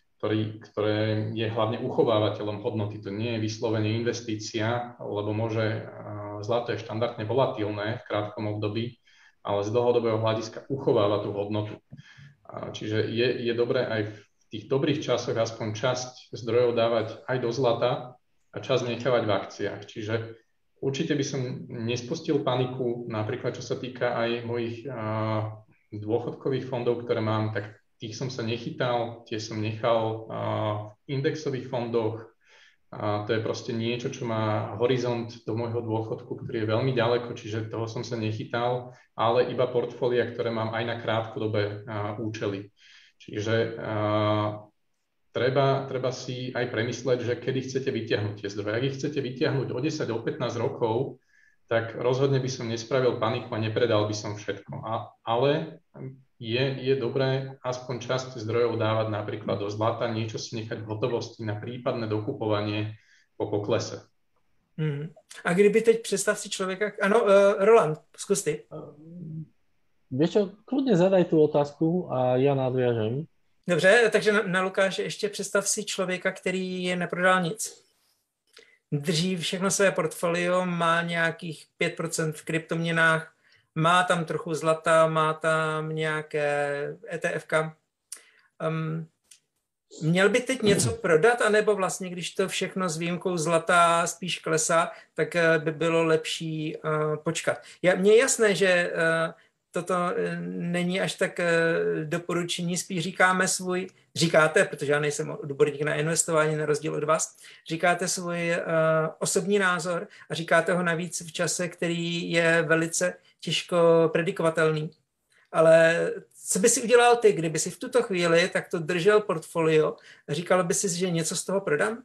ktoré je hlavne uchovávateľom hodnoty. To nie je vyslovene investícia, lebo zlato je štandardne volatilné v krátkom období, ale z dlhodobého hľadiska uchováva tú hodnotu. Čiže je dobré aj v tých dobrých časoch aspoň časť zdrojov dávať aj do zlata a časť nechávať v akciách. Čiže určite by som nespustil paniku, napríklad čo sa týka aj mojich dôchodkových fondov, ktoré mám, tak tých som sa nechytal, tie som nechal v indexových fondoch. To je proste niečo, čo má horizont do môjho dôchodku, ktorý je veľmi ďaleko, čiže toho som sa nechytal, ale iba portfólia, ktoré mám aj na krátkodobé účely. Čiže treba si aj premysleť, že kedy chcete vytiahnuť tie zdroje. Ak ich chcete vytiahnuť o 10, o 15 rokov, tak rozhodne by som nespravil paniku a nepredal by som všetko. Ale je dobré aspoň časť zdrojov dávať napríklad do zlata, niečo si nechať v hotovosti na prípadné dokupovanie po poklese. A kdyby teď představ si člověka... Ano, Roland, zkus ty. Vieš čo, kľudne zadaj tú otázku a ja nadviažem. Dobře, takže na Lukáše ještě představ si člověka, který je neprodal nic. Drží všechno své portfolio, má nějakých 5% v kryptoměnách, má tam trochu zlata, má tam nějaké ETFka. Měl by teď něco prodat, anebo vlastně, když to všechno s výjimkou zlata spíš klesá, tak by bylo lepší počkat. Mně je jasné, že toto není až tak doporučení, spíš říkáte, protože já nejsem odborník na investování na rozdíl od vás, říkáte svůj osobní názor a říkáte ho navíc v čase, který je velice těžko predikovatelný. Ale co by si udělal ty, kdyby si v tuto chvíli takto držel portfolio a říkal by si, že něco z toho prodám?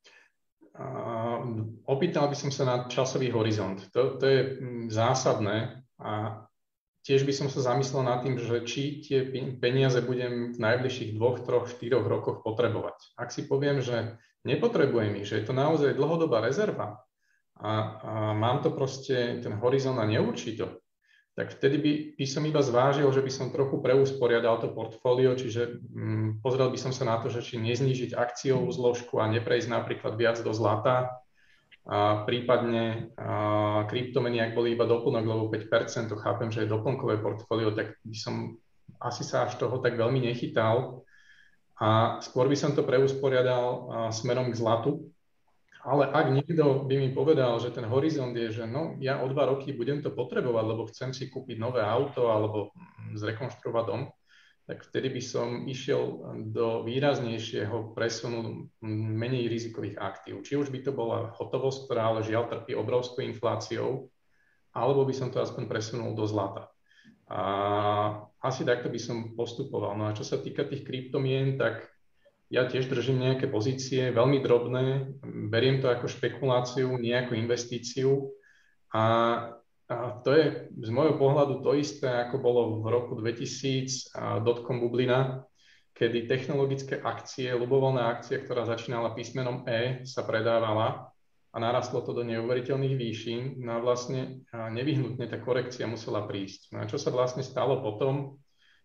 Opýtal by som sa na časový horizont. To je zásadné a tiež by som sa zamyslel nad tým, že či tie peniaze budem v najbližších 2, 3, 4 rokoch potrebovať. Ak si poviem, že nepotrebujem ich, že je to naozaj dlhodobá rezerva a mám to proste, ten horizont na neurčito, tak vtedy by som iba zvážil, že by som trochu preusporiadal to portfólio, čiže pozrel by som sa na to, že či neznížiť akciovú zložku a neprejsť napríklad viac do zlata, a prípadne kryptomeny, ak boli iba doplnok, lebo 5%, to chápem, že je doplnkové portfólio, tak by som asi sa až toho tak veľmi nechytal a skôr by som to preusporiadal smerom k zlatu. Ale ak niekto by mi povedal, že ten horizont je, že no, ja o 2 roky budem to potrebovať, lebo chcem si kúpiť nové auto alebo zrekonštruovať dom, tak vtedy by som išiel do výraznejšieho presunu menej rizikových aktív. Či už by to bola hotovosť, ktorá ale žiaľ trpí obrovskou infláciou, alebo by som to aspoň presunul do zlata. A asi takto by som postupoval. No a čo sa týka tých kryptomien, tak ja tiež držím nejaké pozície, veľmi drobné, beriem to ako špekuláciu, nie ako investíciu a to je z môjho pohľadu to isté, ako bolo v roku 2000 dotcom bublina, kedy technologické akcie, ľubovoľná akcia, ktorá začínala písmenom E, sa predávala a narastlo to do neuveriteľných výšin, no a vlastne nevyhnutne tá korekcia musela prísť. No a čo sa vlastne stalo potom,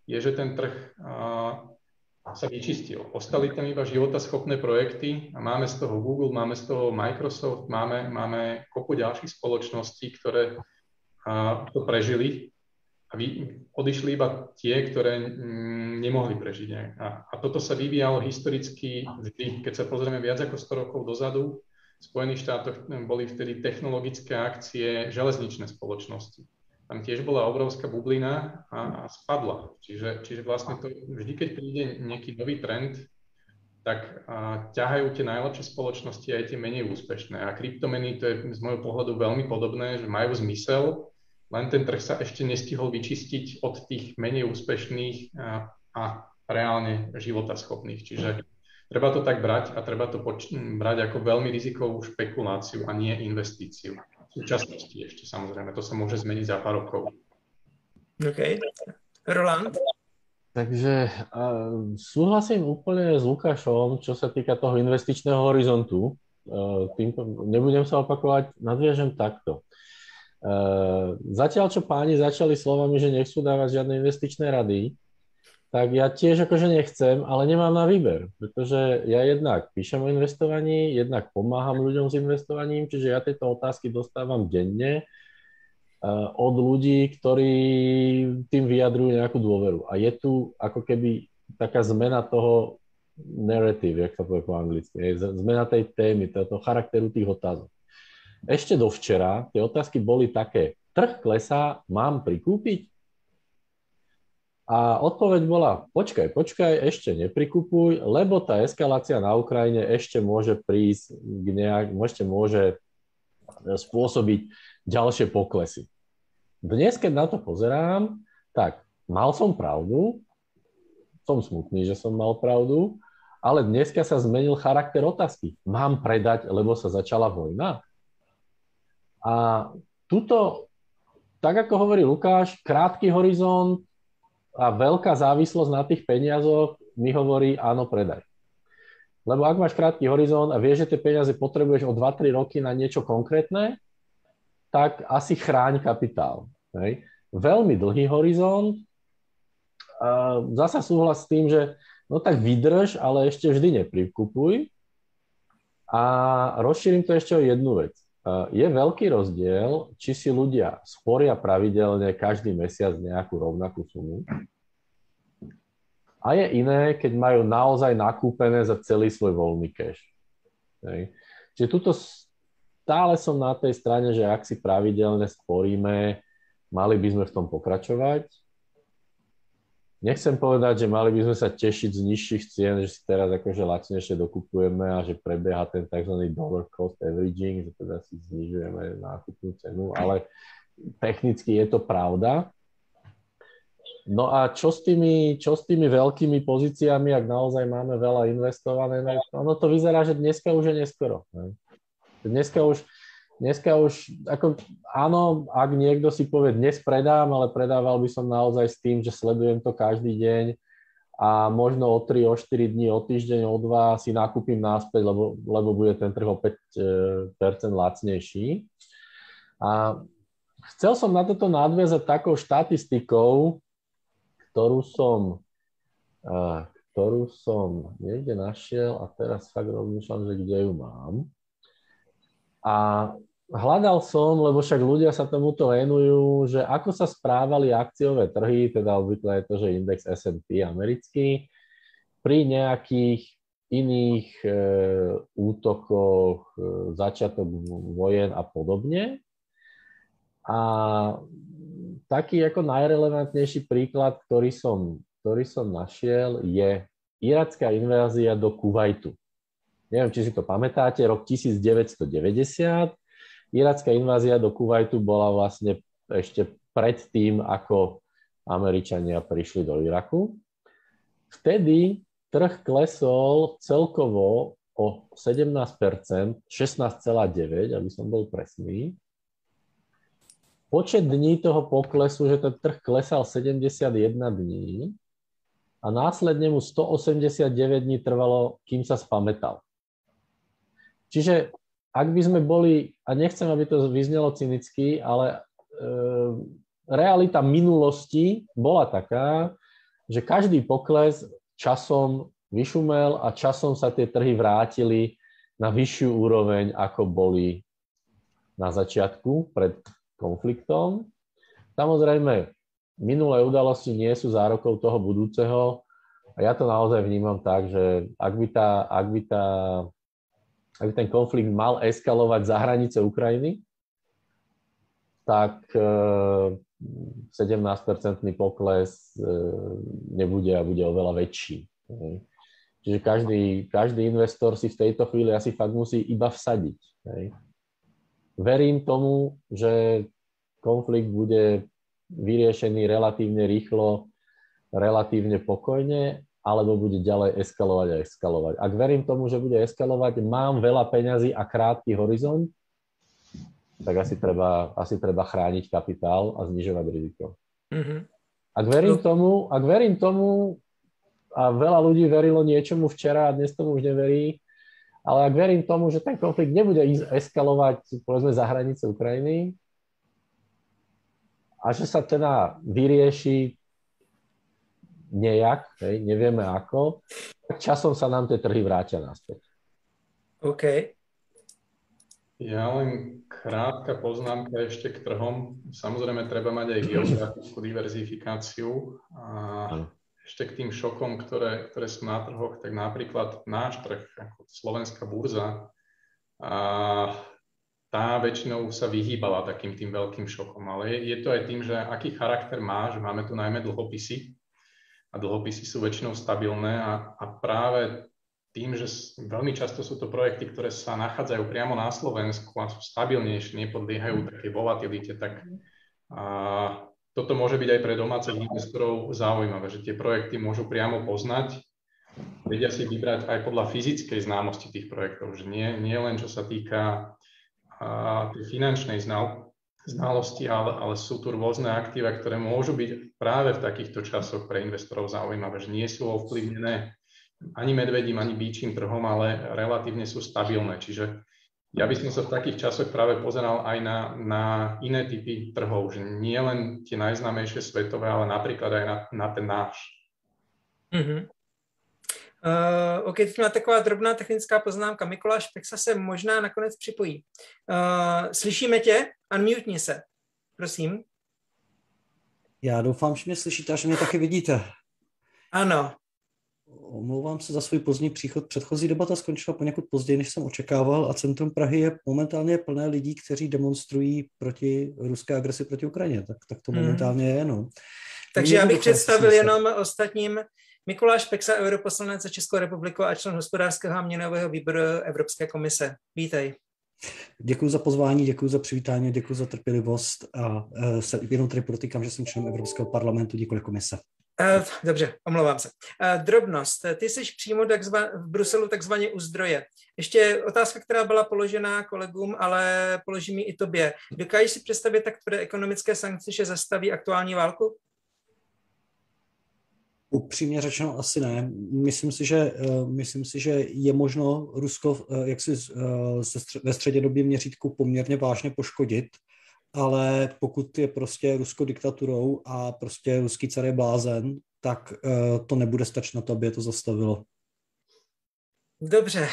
je, že ten trh sa vyčistil. Ostali tam iba životaschopné projekty a máme z toho Google, máme z toho Microsoft, máme kopu ďalších spoločností, ktoré to prežili a odišli iba tie, ktoré nemohli prežiť. A toto sa vyvíjalo historicky vždy. Keď sa pozrieme viac ako 100 rokov dozadu, v Spojených štátoch boli vtedy technologické akcie železničné spoločnosti. Tam tiež bola obrovská bublina a spadla. Čiže vlastne to, vždy, keď príde nejaký nový trend, tak ťahajú tie najlepšie spoločnosti aj tie menej úspešné. A kryptomeny, to je z môjho pohľadu veľmi podobné, že majú zmysel, len ten trh sa ešte nestihol vyčistiť od tých menej úspešných a reálne životaschopných. Čiže treba to tak brať a treba to brať ako veľmi rizikovú špekuláciu a nie investíciu. V súčasnosti ešte, samozrejme, to sa môže zmeniť za pár rokov. OK. Roland? Takže súhlasím úplne s Lukášom, čo sa týka toho investičného horizontu. Nebudem sa opakovať, nadviažem takto. Zatiaľ, čo páni začali slovami, že nechcú dávať žiadne investičné rady, tak ja tiež akože nechcem, ale nemám na výber, pretože ja jednak píšem o investovaní, jednak pomáham ľuďom s investovaním, čiže ja tieto otázky dostávam denne od ľudí, ktorí tým vyjadrujú nejakú dôveru. A je tu ako keby taká zmena toho narrative, jak sa povie po anglicky, zmena tej témy, toho charakteru tých otázok. Ešte dovčera tie otázky boli také, trh klesá, mám prikúpiť? A odpoveď bola, počkaj, ešte neprikupuj, lebo tá eskalácia na Ukrajine ešte môže prísť môže spôsobiť ďalšie poklesy. Dnes, keď na to pozerám, tak mal som pravdu, som smutný, že som mal pravdu, ale dneska sa zmenil charakter otázky. Mám predať, lebo sa začala vojna? A tuto, tak ako hovorí Lukáš, krátky horizont a veľká závislosť na tých peniazoch mi hovorí áno, predaj. Lebo ak máš krátky horizont a vieš, že tie peniaze potrebuješ o 2-3 roky na niečo konkrétne, tak asi chráň kapitál. Hej. Veľmi dlhý horizont, zasa súhlas s tým, že no tak vydrž, ale ešte vždy neprikupuj. A rozšírim to ešte o jednu vec. Je veľký rozdiel, či si ľudia sporia pravidelne každý mesiac nejakú rovnakú sumu. A je iné, keď majú naozaj nakúpené za celý svoj voľný cash. Čiže tuto stále som na tej strane, že ak si pravidelne sporíme, mali by sme v tom pokračovať. Nechcem povedať, že mali by sme sa tešiť z nižších cien, že si teraz akože lacnejšie dokupujeme a že prebieha ten tzv. Dollar cost averaging, že teda si znižujeme nákupnú cenu, ale technicky je to pravda. No a čo s tými veľkými pozíciami, ak naozaj máme veľa investované, no to vyzerá, že dneska už je neskoro. Ne? Dneska už, ako áno, ak niekto si povie, dnes predám, ale predával by som naozaj s tým, že sledujem to každý deň a možno o 3, o 4 dní, o týždeň, o 2 si nakúpim náspäť, lebo bude ten trh o 5% lacnejší. A chcel som na toto nadviazať takou štatistikou, ktorú som niekde našiel a teraz fakt rozmýšľam, že kde ju mám. A hľadal som, lebo však ľudia sa tomuto venujú, že ako sa správali akciové trhy, teda obvykle je to, že index S&P americký, pri nejakých iných útokoch, začiatok vojen a podobne. A taký ako najrelevantnejší príklad, ktorý som našiel, je iracká invázia do Kuvajtu. Neviem, či si to pamätáte, rok 1990. Iracká invázia do Kuvajtu bola vlastne ešte pred tým, ako Američania prišli do Iraku. Vtedy trh klesol celkovo o 17%, 16,9%, aby som bol presný. Počet dní toho poklesu, že ten trh klesal 71 dní a následne mu 189 dní trvalo, kým sa spamätal. Čiže ak by sme boli, a nechcem, aby to vyznelo cynicky, ale realita minulosti bola taká, že každý pokles časom vyšumel a časom sa tie trhy vrátili na vyššiu úroveň, ako boli na začiatku pred konfliktom. Samozrejme, minulé udalosti nie sú zárokou toho budúceho a ja to naozaj vnímam tak, že ak by ten konflikt mal eskalovať za hranice Ukrajiny, tak 17% pokles nebude a bude oveľa väčší. Čiže každý investor si v tejto chvíli asi fakt musí iba vsadiť. Verím tomu, že konflikt bude vyriešený relatívne rýchlo, relatívne pokojne, alebo bude ďalej eskalovať a eskalovať. Ak verím tomu, že bude eskalovať, mám veľa peňazí a krátky horizont, tak asi treba chrániť kapitál a znižovať riziko. Mm-hmm. Ak verím tomu, a veľa ľudí verilo niečomu včera a dnes tomu už neverí, ale ak verím tomu, že ten konflikt nebude eskalovať, povedzme, za hranice Ukrajiny a že sa teda vyrieši nejak, nevieme ako, tak časom sa nám tie trhy vrátia naspäť. OK. Ja len krátka poznámka ešte k trhom. Samozrejme, treba mať aj geografickú diverzifikáciu a ešte k tým šokom, ktoré sú na trhoch, tak napríklad náš trh, ako slovenská burza, tá väčšinou sa vyhýbala takým tým veľkým šokom. Ale je to aj tým, že aký charakter má, že máme tu najmä dlhopisy a dlhopisy sú väčšinou stabilné a práve tým, že veľmi často sú to projekty, ktoré sa nachádzajú priamo na Slovensku a sú stabilnejšie, nepodliehajú takej volatilite, tak toto môže byť aj pre domácich investorov zaujímavé, že tie projekty môžu priamo poznať, vedia si vybrať aj podľa fyzickej známosti tých projektov, že nie len čo sa týka tej finančnej znalosti, ale sú tu rôzne aktíva, ktoré môžu byť práve v takýchto časoch pre investorov zaujímavé, že nie sú ovplyvnené ani medvedím, ani býčím trhom, ale relatívne sú stabilné. Čiže ja by som sa v takých časoch práve pozeral aj na iné typy trhov, že nie len tie najznámejšie svetové, ale napríklad aj na ten náš. Mm-hmm. OK, teď má taková drobná technická poznámka. Mikuláš Peksa se možná nakonec připojí. Slyšíme tě? Unmutni se. Prosím. Já doufám, že mě slyšíte a že mě taky vidíte. Ano. Omlouvám se za svůj pozdní příchod. Předchozí debata skončila poněkud později, než jsem očekával a centrum Prahy je momentálně plné lidí, kteří demonstrují proti ruské agresi proti Ukrajině. Tak to momentálně je, no. Takže já bych představil jenom ostatním Mikuláš Peksa, europoslanec za Českou republiku a člen hospodářského a měnového výboru Evropské komise. Vítej. Děkuji za pozvání, děkuji za přivítání, děkuji za trpělivost a jenom tady podotýkám, že jsem členem Evropského parlamentu, nikoli komise. Dobře, omlouvám se. Drobnost. Ty jsi přímo v Bruselu takzvaně u zdroje. Ještě otázka, která byla položená kolegům, ale položím ji i tobě. Dokážeš si představit tak tvrdé ekonomické sankce, že zastaví aktuální válku? Upřímně řečeno asi ne. Myslím si, že je možno Rusko jaksi ve střednědobém měřítku poměrně vážně poškodit, ale pokud je prostě Rusko diktaturou a prostě ruský car je blázen, tak to nebude stačit na to, aby je to zastavilo. Dobře.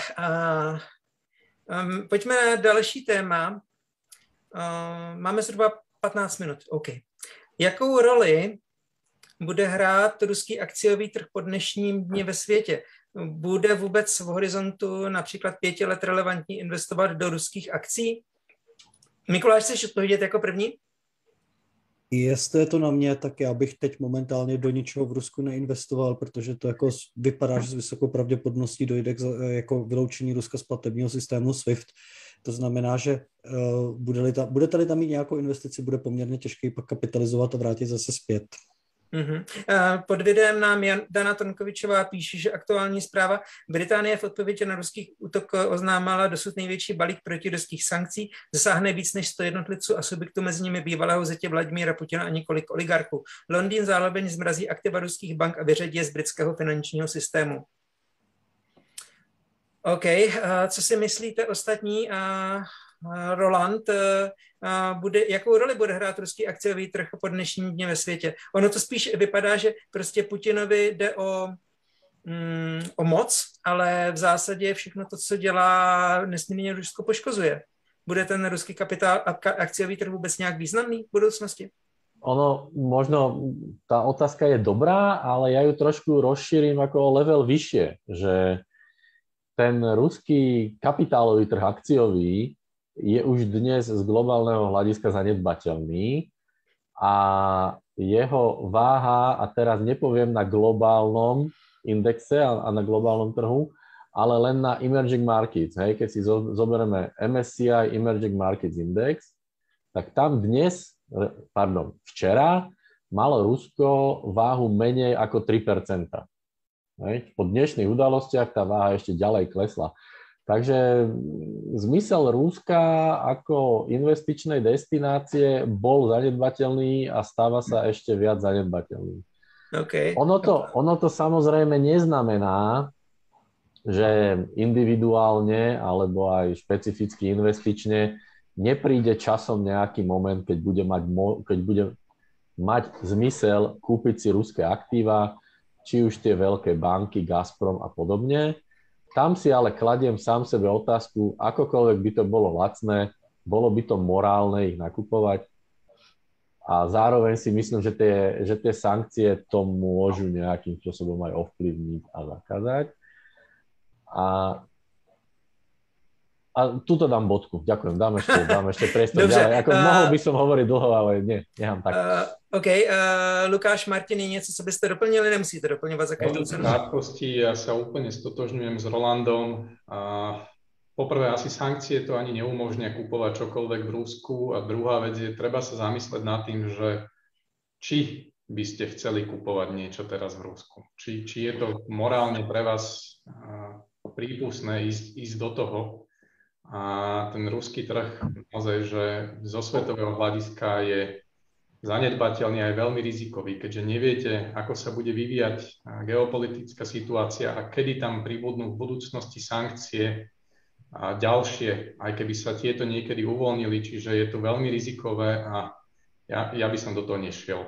Pojďme na další téma. Máme zhruba 15 minut. OK. Jakou roli bude hrát ruský akciový trh po dnešním dni ve světě? Bude vůbec v horizontu například 5 let relevantní investovat do ruských akcí? Mikuláš, chceš odpovědět jako první? Jestli je to na mě, tak já bych teď momentálně do ničeho v Rusku neinvestoval, protože to jako vypadá, že s vysokou pravděpodobností dojde k jako vyloučení Ruska z platebního systému SWIFT. To znamená, že budete-li tam mít nějakou investici, bude poměrně těžké pak kapitalizovat a vrátit zase zpět. Mm-hmm. Pod videem nám Dana Tonkovičová píše, že aktuální zpráva Británie v odpovědi na ruský útok oznámila dosud největší balík protiruských sankcí, zasáhne víc než 100 jednotlivců a subjektů, mezi nimi bývalého zetě Vladimíra Putina a několik oligarchů. Londýn zároveň zmrazí aktiva ruských bank a vyřadí je z britského finančního systému. OK, co si myslíte ostatní Roland, jakou roli bude hrát ruský akciový trh po dnešním dně ve světě? Ono to spíš vypadá, že prostě Putinovi jde o moc, ale v zásadě všechno to, co dělá, nesmírně Rusko poškozuje. Bude ten ruský kapitál a akciový trh vůbec nějak významný v budoucnosti? Ono, možno tá otázka je dobrá, ale ja ju trošku rozšírim ako level vyššie, že ten ruský kapitálový trh akciový je už dnes z globálneho hľadiska zanedbateľný a jeho váha, a teraz nepoviem na globálnom indexe a na globálnom trhu, ale len na emerging markets. Hej? Keď si zoberieme MSCI Emerging Markets Index, tak tam včera malo Rusko váhu menej ako 3%. Hej? Po dnešných udalostiach tá váha ešte ďalej klesla. Takže zmysel Ruska ako investičnej destinácie bol zanedbateľný a stáva sa ešte viac zanedbateľný. Okay. Ono to samozrejme neznamená, že individuálne alebo aj špecificky investične nepríde časom nejaký moment, keď bude mať zmysel kúpiť si ruské aktíva, či už tie veľké banky, Gazprom a podobne. Tam si ale kladiem sám sebe otázku, akokoľvek by to bolo lacné, bolo by to morálne ich nakupovať. A zároveň si myslím, že tie sankcie to môžu nejakým spôsobom aj ovplyvniť a zakázať. A tuto dám bodku. Ďakujem. Dám ešte priestor ďalej. Mohol by som hovoriť dlho, ale nechám tak. OK. Lukáš, Martin, něco, co byste doplnili? Nemusíte doplňovat za každou cenu. V krátkosti ja sa úplne stotožňujem s Rolandom. Poprvé, asi sankcie to ani neumožnia kupovať čokoľvek v Rusku. A druhá vec je, treba sa zamysleť nad tým, že či by ste chceli kupovať niečo teraz v Rusku. Či je to morálne pre vás prípustné ísť do toho. A ten ruský trh naozaj, že zo svetového hľadiska je zanedbateľný aj veľmi rizikový, keďže neviete, ako sa bude vyvíjať geopolitická situácia a kedy tam pribudnú v budúcnosti sankcie a ďalšie, aj keby sa tieto niekedy uvoľnili, čiže je to veľmi rizikové a ja by som do toho nešiel.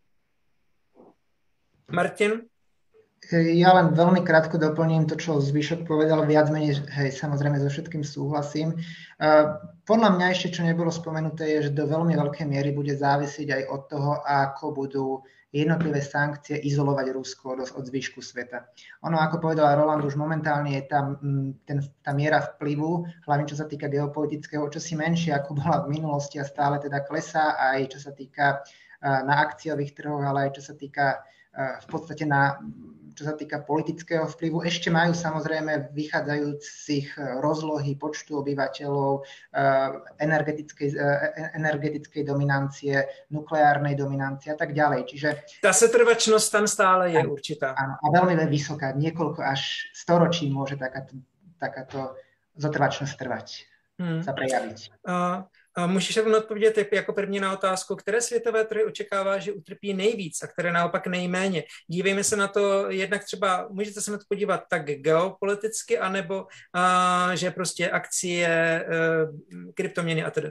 Martin? Ja len veľmi krátko doplním to, čo Zvyšok povedal, viac menej, samozrejme so všetkým súhlasím. Podľa mňa ešte, čo nebolo spomenuté, je, že do veľmi veľkej miery bude závisieť aj od toho, ako budú jednotlivé sankcie izolovať Rusko od zvyšku sveta. Ono, ako povedal Roland, už momentálne je tam tá miera vplyvu, hlavne čo sa týka geopolitického, čosi menšie, ako bola v minulosti a stále teda klesá, aj čo sa týka na akciových trhoch, ale aj čo sa týka v podstate čo sa týka politického vplyvu. Ešte majú samozrejme vychádzajúcich rozlohy počtu obyvateľov, energetickej dominancie, nukleárnej dominancie a tak ďalej. Čiže tá setrvačnosť tam stále je určitá. Áno, a veľmi vysoká. Niekoľko až storočí môže takáto zotrvačnosť trvať, sa prejaviť. Můžeš rovnou odpovědět jako první na otázku, které světové trhy očekává, že utrpí nejvíc a které naopak nejméně. Dívejme se na to jednak třeba, můžete se na to podívat tak geopoliticky, anebo že prostě akcie, kryptoměny a tedy.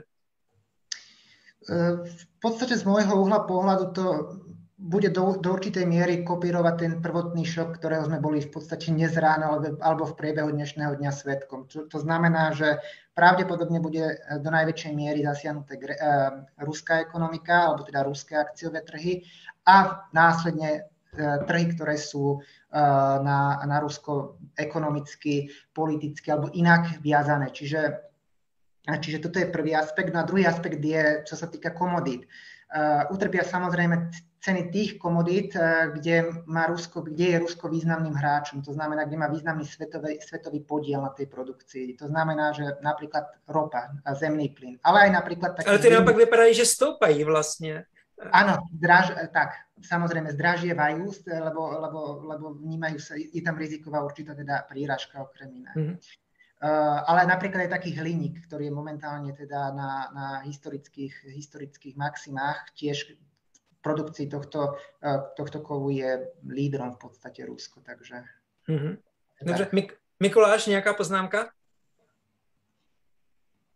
V podstate z môjho uhla pohľadu to bude do určitej miery kopírovať ten prvotný šok, ktorého sme boli v podstate dnes ráno alebo v priebehu dnešného dňa svedkom. To znamená, že pravdepodobne bude do najväčšej miery zasiahnuté ruská ekonomika, alebo teda ruské akciové trhy a následne trhy, ktoré sú na Rusko ekonomicky, politicky alebo inak viazané. Čiže toto je prvý aspekt. No a druhý aspekt je, čo sa týka komodít. Utrpia samozrejme ceny tých komodít, kde je Rusko významným hráčom. To znamená, kde má významný svetový podiel na tej produkcii. To znamená, že napríklad ropa a zemný plyn. Ale aj napríklad... Ale ty naopak vypadají, že stoupají vlastne. Áno, tak, samozrejme zdražievajú, lebo vnímajú sa, je tam riziková určitá teda príražka okrem iného. Ale napríklad aj taký hliník, ktorý je momentálne teda na historických maximách, tiež v produkcii tohto kovu je lídrom v podstate Rusko, takže... Dobře, Mikuláš, nejaká poznámka?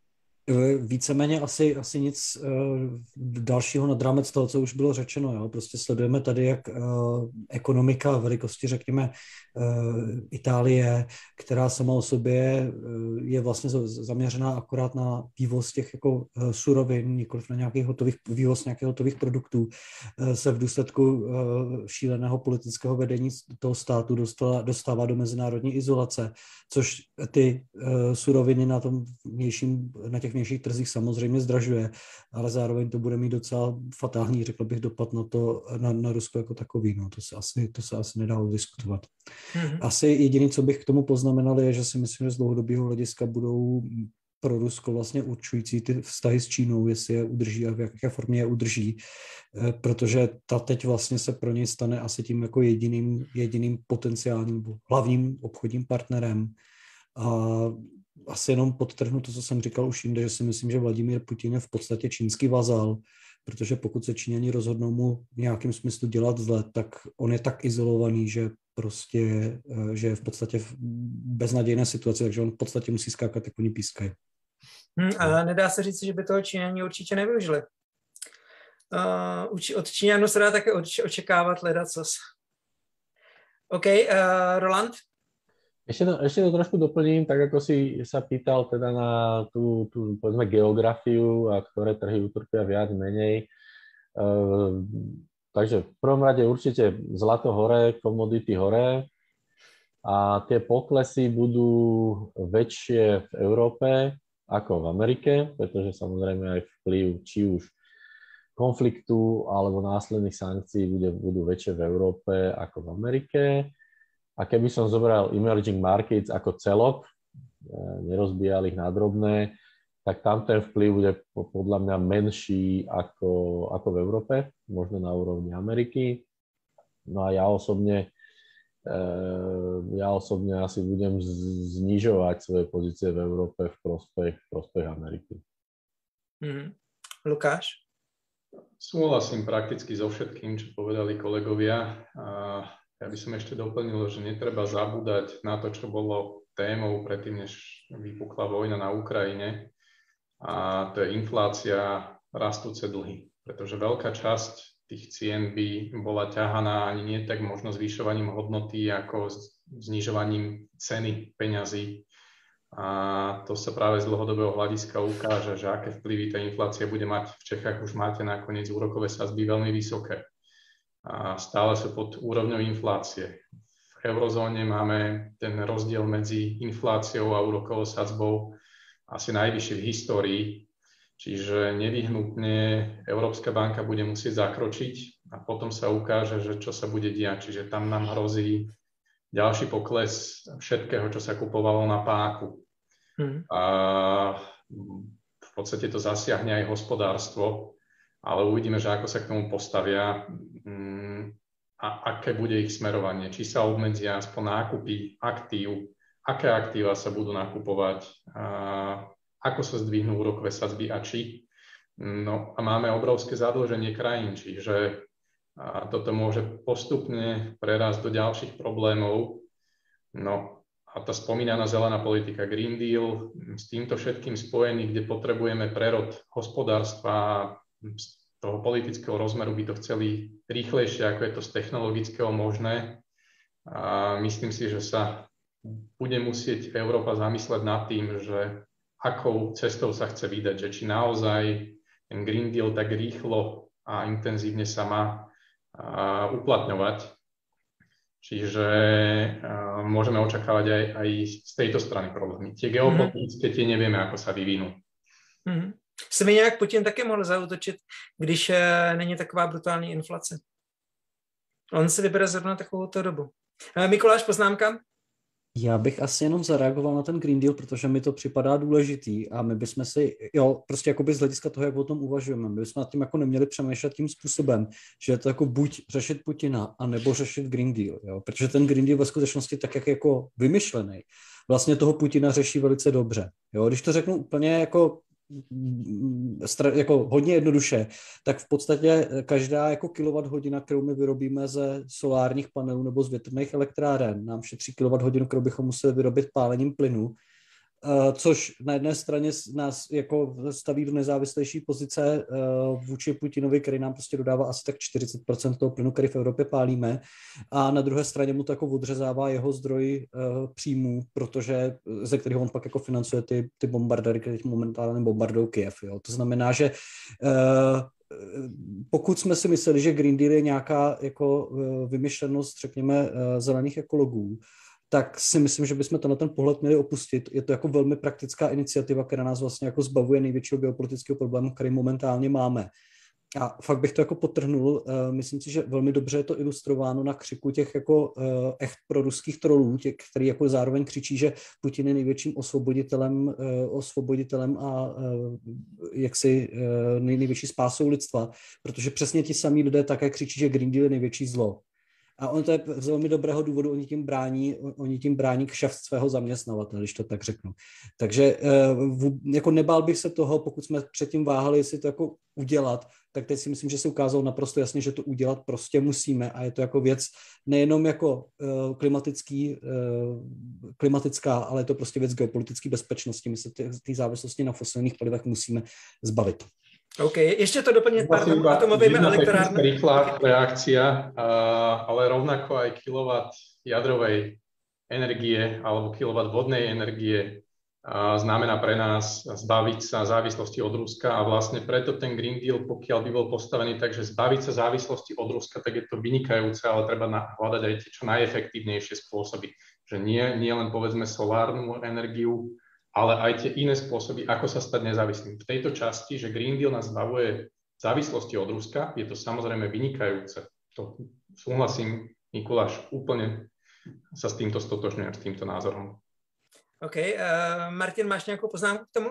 Víceméně asi nic dalšího nad rámec toho, co už bylo řečeno. Jo? Prostě sledujeme tady, jak ekonomika velikosti, řekněme, Itálie, která sama o sobě je vlastně zaměřená akorát na vývoz těch jako surovin, nikoliv na vývoz nějakých hotových produktů, se v důsledku šíleného politického vedení toho státu dostává do mezinárodní izolace, což ty suroviny na těch vnějších trzích samozřejmě zdražuje, ale zároveň to bude mít docela fatální, řekl bych, dopad na Rusko jako takový. No, to se asi nedá diskutovat. Mm-hmm. Asi jediné, co bych k tomu poznamenal, je, že si myslím, že z dlouhodobého hlediska budou pro Rusko vlastně určující ty vztahy s Čínou, jestli je udrží a v jaké formě je udrží, protože ta teď vlastně se pro něj stane asi tím jako jediným potenciálním hlavním obchodním partnerem. A asi jenom podtrhnu to, co jsem říkal už jinde, že si myslím, že Vladimír Putin je v podstatě čínský vazal, protože pokud se Číňani rozhodnou mu v nějakém smyslu dělat zle, tak on je tak izolovaný, že že je v podstatě v beznadějné situaci, takže on v podstatě musí skákat, jak oni pískají. A nedá se říct, že by toho Číňani určitě nevyužili. Od Číňanů se dá také očekávat ledacos. OK, Roland? Ešte to trošku doplním, tak ako si sa pýtal teda na tú povedzme geografiu a ktoré trhy utrpia viac, menej. Takže v prvom rade určite zlato hore, komodity hore a tie poklesy budú väčšie v Európe ako v Amerike, pretože samozrejme aj vplyv či už konfliktu alebo následných sankcií budú väčšie v Európe ako v Amerike. A keby som zobral emerging markets ako celok, nerozbíjal ich na drobné, tak tam ten vplyv bude podľa mňa menší ako v Európe, možno na úrovni Ameriky. No a ja osobne asi budem znižovať svoje pozície v Európe v prospech Ameriky. Lukáš? Súhlasím prakticky so všetkým, čo povedali kolegovia. Ja by som ešte doplnil, že netreba zabúdať na to, čo bolo témou predtým, než vypukla vojna na Ukrajine. A to je inflácia, rastúce dlhy. Pretože veľká časť tých cien by bola ťahaná ani nie tak možno zvyšovaním hodnoty, ako znižovaním ceny peňazí. A to sa práve z dlhodobého hľadiska ukáže, že aké vplyvy tá inflácia bude mať. V Čechách už máte nakoniec úrokové sadzby veľmi vysoké. A stále sú pod úrovňou inflácie. V eurozóne máme ten rozdiel medzi infláciou a úrokovou sadzbou asi najvyšší v histórii, čiže nevyhnutne Európska banka bude musieť zakročiť a potom sa ukáže, že čo sa bude diať. Čiže tam nám hrozí ďalší pokles všetkého, čo sa kupovalo na páku. A v podstate to zasiahne aj hospodárstvo, ale uvidíme, že ako sa k tomu postavia a aké bude ich smerovanie. Či sa obmedzia aspoň nákupy aktív, aké aktíva sa budú nakupovať, ako sa zdvihnú úrokové sadzby a či. No a máme obrovské zadlženie krajín, čiže toto môže postupne prerásť do ďalších problémov. No a tá spomínaná zelená politika Green Deal s týmto všetkým spojený, kde potrebujeme prerod hospodárstva z toho politického rozmeru by to chceli rýchlejšie, ako je to z technologického možné. A myslím si, že sa bude musieť Európa zamysleť nad tým, že akou cestou sa chce vydať, že či naozaj ten Green Deal tak rýchlo a intenzívne sa má uplatňovať. Čiže môžeme očakávať aj z tejto strany problémy. Tie geopolitické, tie nevieme, ako sa vyvinú. Se mi nějak Putin taky mohl zaútočit, když není taková brutální inflace. On si vybere zrovna takovouto dobu. Mikuláš, poznámka? Já bych asi jenom zareagoval na ten Green Deal, protože mi to připadá důležitý a my bychom si, prostě jakoby z hlediska toho, jak o tom uvažujeme, my bychom nad tím jako neměli přemýšlet tím způsobem, že je to jako buď řešit Putina, anebo řešit Green Deal, jo? Protože ten Green Deal ve skutečnosti tak, jak je jako vymyšlený, vlastně toho Putina řeší velice dobře. Jo? Když to řeknu úplně jako hodně jednoduše, tak v podstatě každá jako kilowatthodina, kterou my vyrobíme ze solárních panelů nebo z větrných elektráren, nám šetří kilowatthodinu, kterou bychom museli vyrobit pálením plynu což na jedné straně nás jako staví do nezávislejší pozice vůči Putinovi, který nám prostě dodává asi tak 40% toho plynu, který v Evropě pálíme, a na druhé straně mu to jako odřezává jeho zdroj příjmů, protože ze kterého on pak jako financuje ty bombardéry, které momentálně bombardují Kyjev. Jo. To znamená, že pokud jsme si mysleli, že Green Deal je nějaká jako vymyšlenost, řekněme, zelených ekologů, tak si myslím, že bychom to na ten pohled měli opustit. Je to jako velmi praktická iniciativa, která nás vlastně jako zbavuje největšího geopolitického problému, který momentálně máme. A fakt bych to jako podtrhnul, myslím si, že velmi dobře je to ilustrováno na křiku těch jako echt proruských trolů, těch, který jako zároveň křičí, že Putin je největším osvoboditelem a jaksi největší spásou lidstva, protože přesně ti samí lidé také křičí, že Green Deal je největší zlo. A on to je z velmi dobrého důvodu, oni tím brání kšeft svého zaměstnavatele, když to tak řeknu. Takže jako nebál bych se toho, pokud jsme předtím váhali, jestli to jako udělat, tak teď si myslím, že se ukázalo naprosto jasně, že to udělat prostě musíme a je to jako věc nejenom jako klimatická, ale je to prostě věc geopolitické bezpečnosti. My se té závislosti na fosilních palivech musíme zbavit. OK, ještě to doplnit pár atomovými elektrárnami. Rýchla reakcia, ale rovnako aj kilowatt jadrovej energie alebo kilowatt vodnej energie znamená pre nás zbaviť sa závislosti od Ruska a vlastne preto ten Green Deal, pokiaľ by bol postavený tak, že zbaviť sa závislosti od Ruska, tak je to vynikajúce, ale treba hľadať aj tie čo najefektívnejšie spôsoby. Že nie len povedzme solárnu energiu, ale aj tie iné spôsoby, ako sa stať nezávislým. V tejto časti, že Green Deal nás zbavuje závislosti od Ruska, je to samozrejme vynikajúce. To súhlasím, Mikuláš, úplne sa s týmto stotožňujem, s týmto názorom. OK. Martin, máš nějakou poznámku k tomu?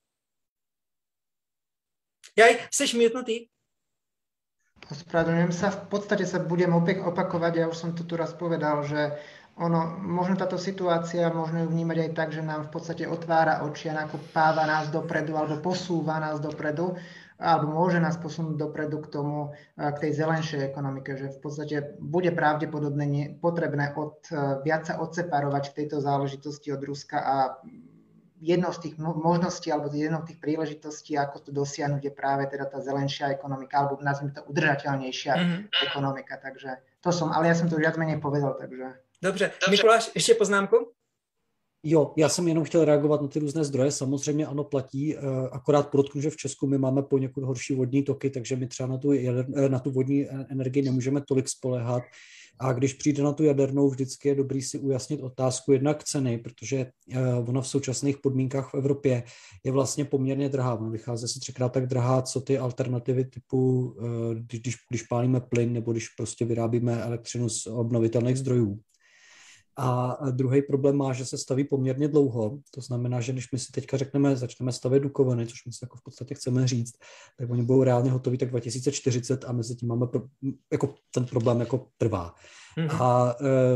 Jsi mutnutý? Ospravedlňujem sa. V podstate sa budem opakovať, ja už som to tu raz povedal, že možno táto situácia, možno ju vnímať aj tak, že nám v podstate otvára oči a nakopáva nás dopredu alebo posúva nás dopredu, alebo môže nás posunúť dopredu k tej zelenšej ekonomike, že v podstate bude pravdepodobne potrebné viac sa odseparovať v tejto záležitosti od Ruska a jednou z tých možností alebo jednou z tých príležitostí, ako to dosiahnuť, je práve teda tá zelenšia ekonomika, alebo nazvime to udržateľnejšia ekonomika. Takže to ale ja som to viac menej povedal, takže... Dobře. Mikuláš, ještě poznámku? Jo, já jsem jenom chtěl reagovat na ty různé zdroje. Samozřejmě ano, platí, akorát podotknu, že v Česku my máme poněkud horší vodní toky, takže my třeba na tu vodní energii nemůžeme tolik spoléhat. A když přijde na tu jadernou, vždycky je dobrý si ujasnit otázku jednak ceny, protože ona v současných podmínkách v Evropě je vlastně poměrně drahá. Ona vychází asi 3krát tak drahá, co ty alternativy typu, když pálíme plyn nebo když prostě vyrábíme elektřinu z obnovitelných zdrojů. A druhý problém má, že se staví poměrně dlouho. To znamená, že když my si teďka začneme stavět Dukovany, což my si jako v podstatě chceme říct, tak oni budou reálně hotoví tak 2040 a mezi tím máme jako ten problém jako trvá. A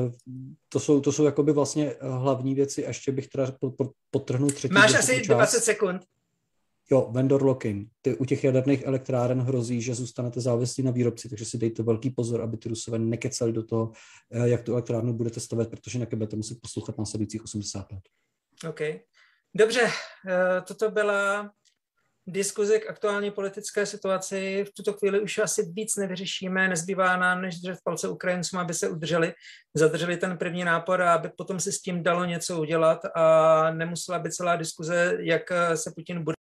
to jsou jakoby vlastně hlavní věci. A ještě bych teda podtrhnul třetí. Máš asi 20 sekund. Jo, vendor locking. U těch jaderných elektráren hrozí, že zůstanete závislí na výrobci, takže si dejte velký pozor, aby ty Rusové nekecali do toho, jak tu elektrárnu budete stavět, protože jinak budete muset poslouchat následujících 80 let. OK. Dobře, toto byla diskuze k aktuální politické situaci. V tuto chvíli už asi víc nevyřešíme, nezbývá nám, než držet palce Ukrajincům, aby se zadrželi ten první nápor a aby potom se s tím dalo něco udělat a nemusela by celá diskuze, jak se Putin bude